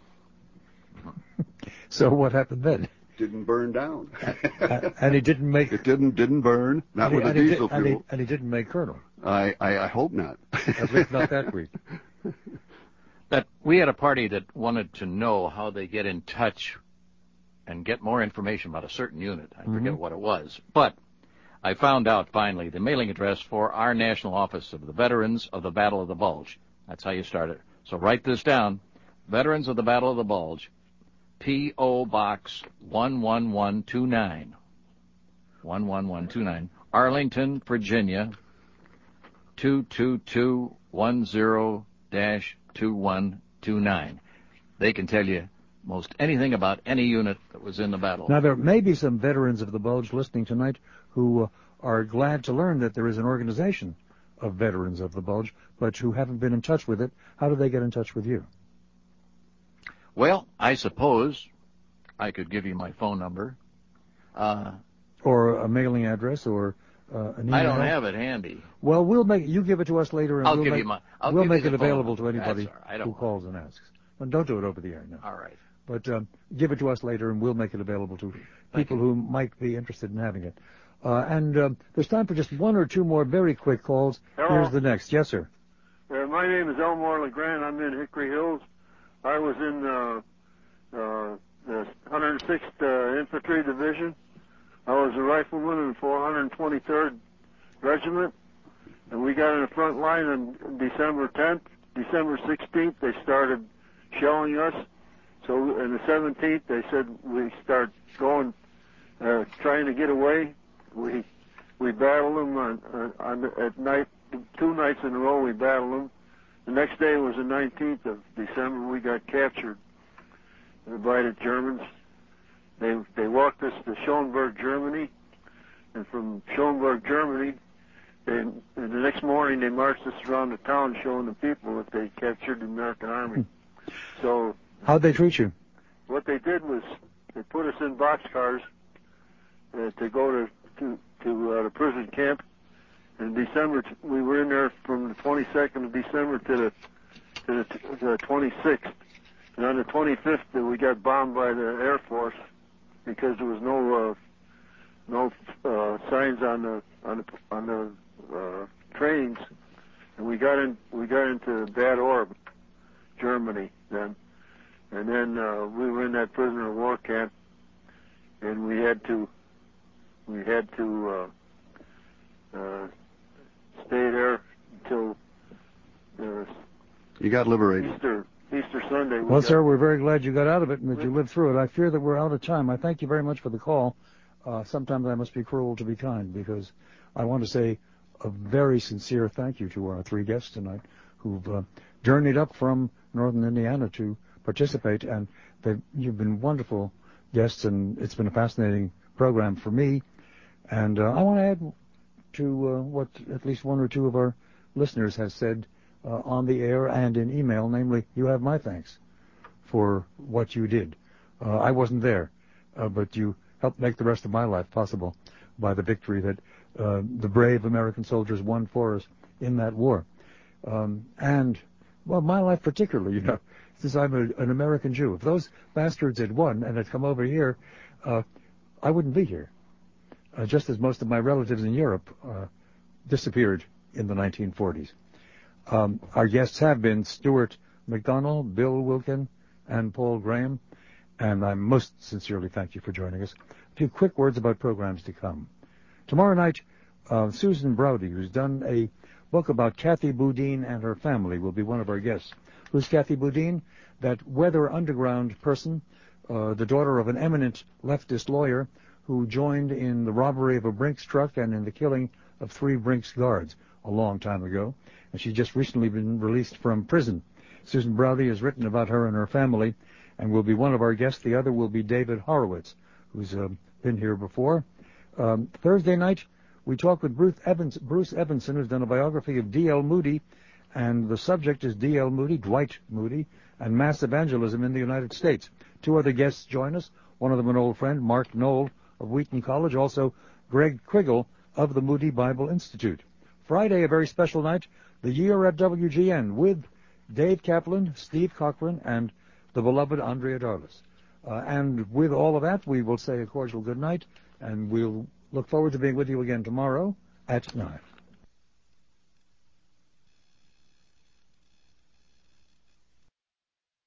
So what happened then? Didn't burn down. And he didn't make... It didn't burn, not with the diesel fuel. And he didn't make colonel. I hope not. At least not that week. That we had a party that wanted to know how they get in touch and get more information about a certain unit. I forget what it was. But I found out finally the mailing address for our national office of the Veterans of the Battle of the Bulge. That's how you start it. So write this down. Veterans of the Battle of the Bulge, P.O. Box 11129. 11129. Arlington, Virginia, 22210-2129. They can tell you most anything about any unit that was in the battle. Now, there may be some veterans of the Bulge listening tonight who are glad to learn that there is an organization of veterans of the Bulge, but who haven't been in touch with it. How do they get in touch with you? Well, I suppose I could give you my phone number. Or a mailing address, or an email. I don't have it handy. Well, you give it to us later, and we'll make it available to anybody who calls and asks. Well, don't do it over the air, no. All right. But give it to us later, and we'll make it available to people who might be interested in having it. And there's time for just one or two more very quick calls. Hello. Here's the next. Yes, sir. My name is Elmore LeGrand. I'm in Hickory Hills. I was in the 106th Infantry Division. I was a rifleman in the 423rd Regiment, and we got in the front line on December 10th, December 16th, they started shelling us. So on the 17th, they said we start going, trying to get away. We battled them at night, 2 nights in a row. We battled them. The next day was the 19th of December. We got captured by the Germans. They walked us to Schoenberg, Germany, and from Schoenberg, Germany, the next morning they marched us around the town showing the people that they captured the American Army. So how'd they treat you? What they did was they put us in boxcars to go to the prison camp. In December, we were in there from the 22nd of December to the 26th. And on the 25th, we got bombed by the Air Force because there was no signs on the trains, and we got into Bad Orb, Germany then, and then we were in that prisoner of war camp, and we had to stay there until you got liberated. Easter Sunday. Well, sir, we're very glad you got out of it and that you lived through it. I fear that we're out of time. I thank you very much for the call. Sometimes I must be cruel to be kind, because I want to say a very sincere thank you to our 3 guests tonight who've journeyed up from northern Indiana to participate, and you've been wonderful guests, and it's been a fascinating program for me. And I want to add to what at least 1 or 2 of our listeners has said on the air and in email, namely, you have my thanks for what you did. I wasn't there, but you helped make the rest of my life possible by the victory that the brave American soldiers won for us in that war. And, well, my life particularly, since I'm an American Jew. If those bastards had won and had come over here, I wouldn't be here. Just as most of my relatives in Europe disappeared in the 1940s. Our guests have been Stuart McDonald, Bill Wilkin, and Paul Graham, and I most sincerely thank you for joining us. A few quick words about programs to come. Tomorrow night, Susan Browdy, who's done a book about Kathy Boudin and her family, will be one of our guests. Who's Kathy Boudin? That Weather Underground person, the daughter of an eminent leftist lawyer who joined in the robbery of a Brinks truck and in the killing of 3 Brinks guards a long time ago. And she's just recently been released from prison. Susan Browdy has written about her and her family and will be one of our guests. The other will be David Horowitz, who's been here before. Thursday night, we talk with Bruce Evanson, who's done a biography of D.L. Moody, and the subject is D.L. Moody, Dwight Moody, and mass evangelism in the United States. 2 other guests join us, one of them an old friend, Mark Knoll of Wheaton College, also Greg Quiggle of the Moody Bible Institute. Friday, a very special night, the Year at WGN, with Dave Kaplan, Steve Cochran, and the beloved Andrea Darlis. And with all of that, we will say a cordial good night, and we'll look forward to being with you again tomorrow at 9.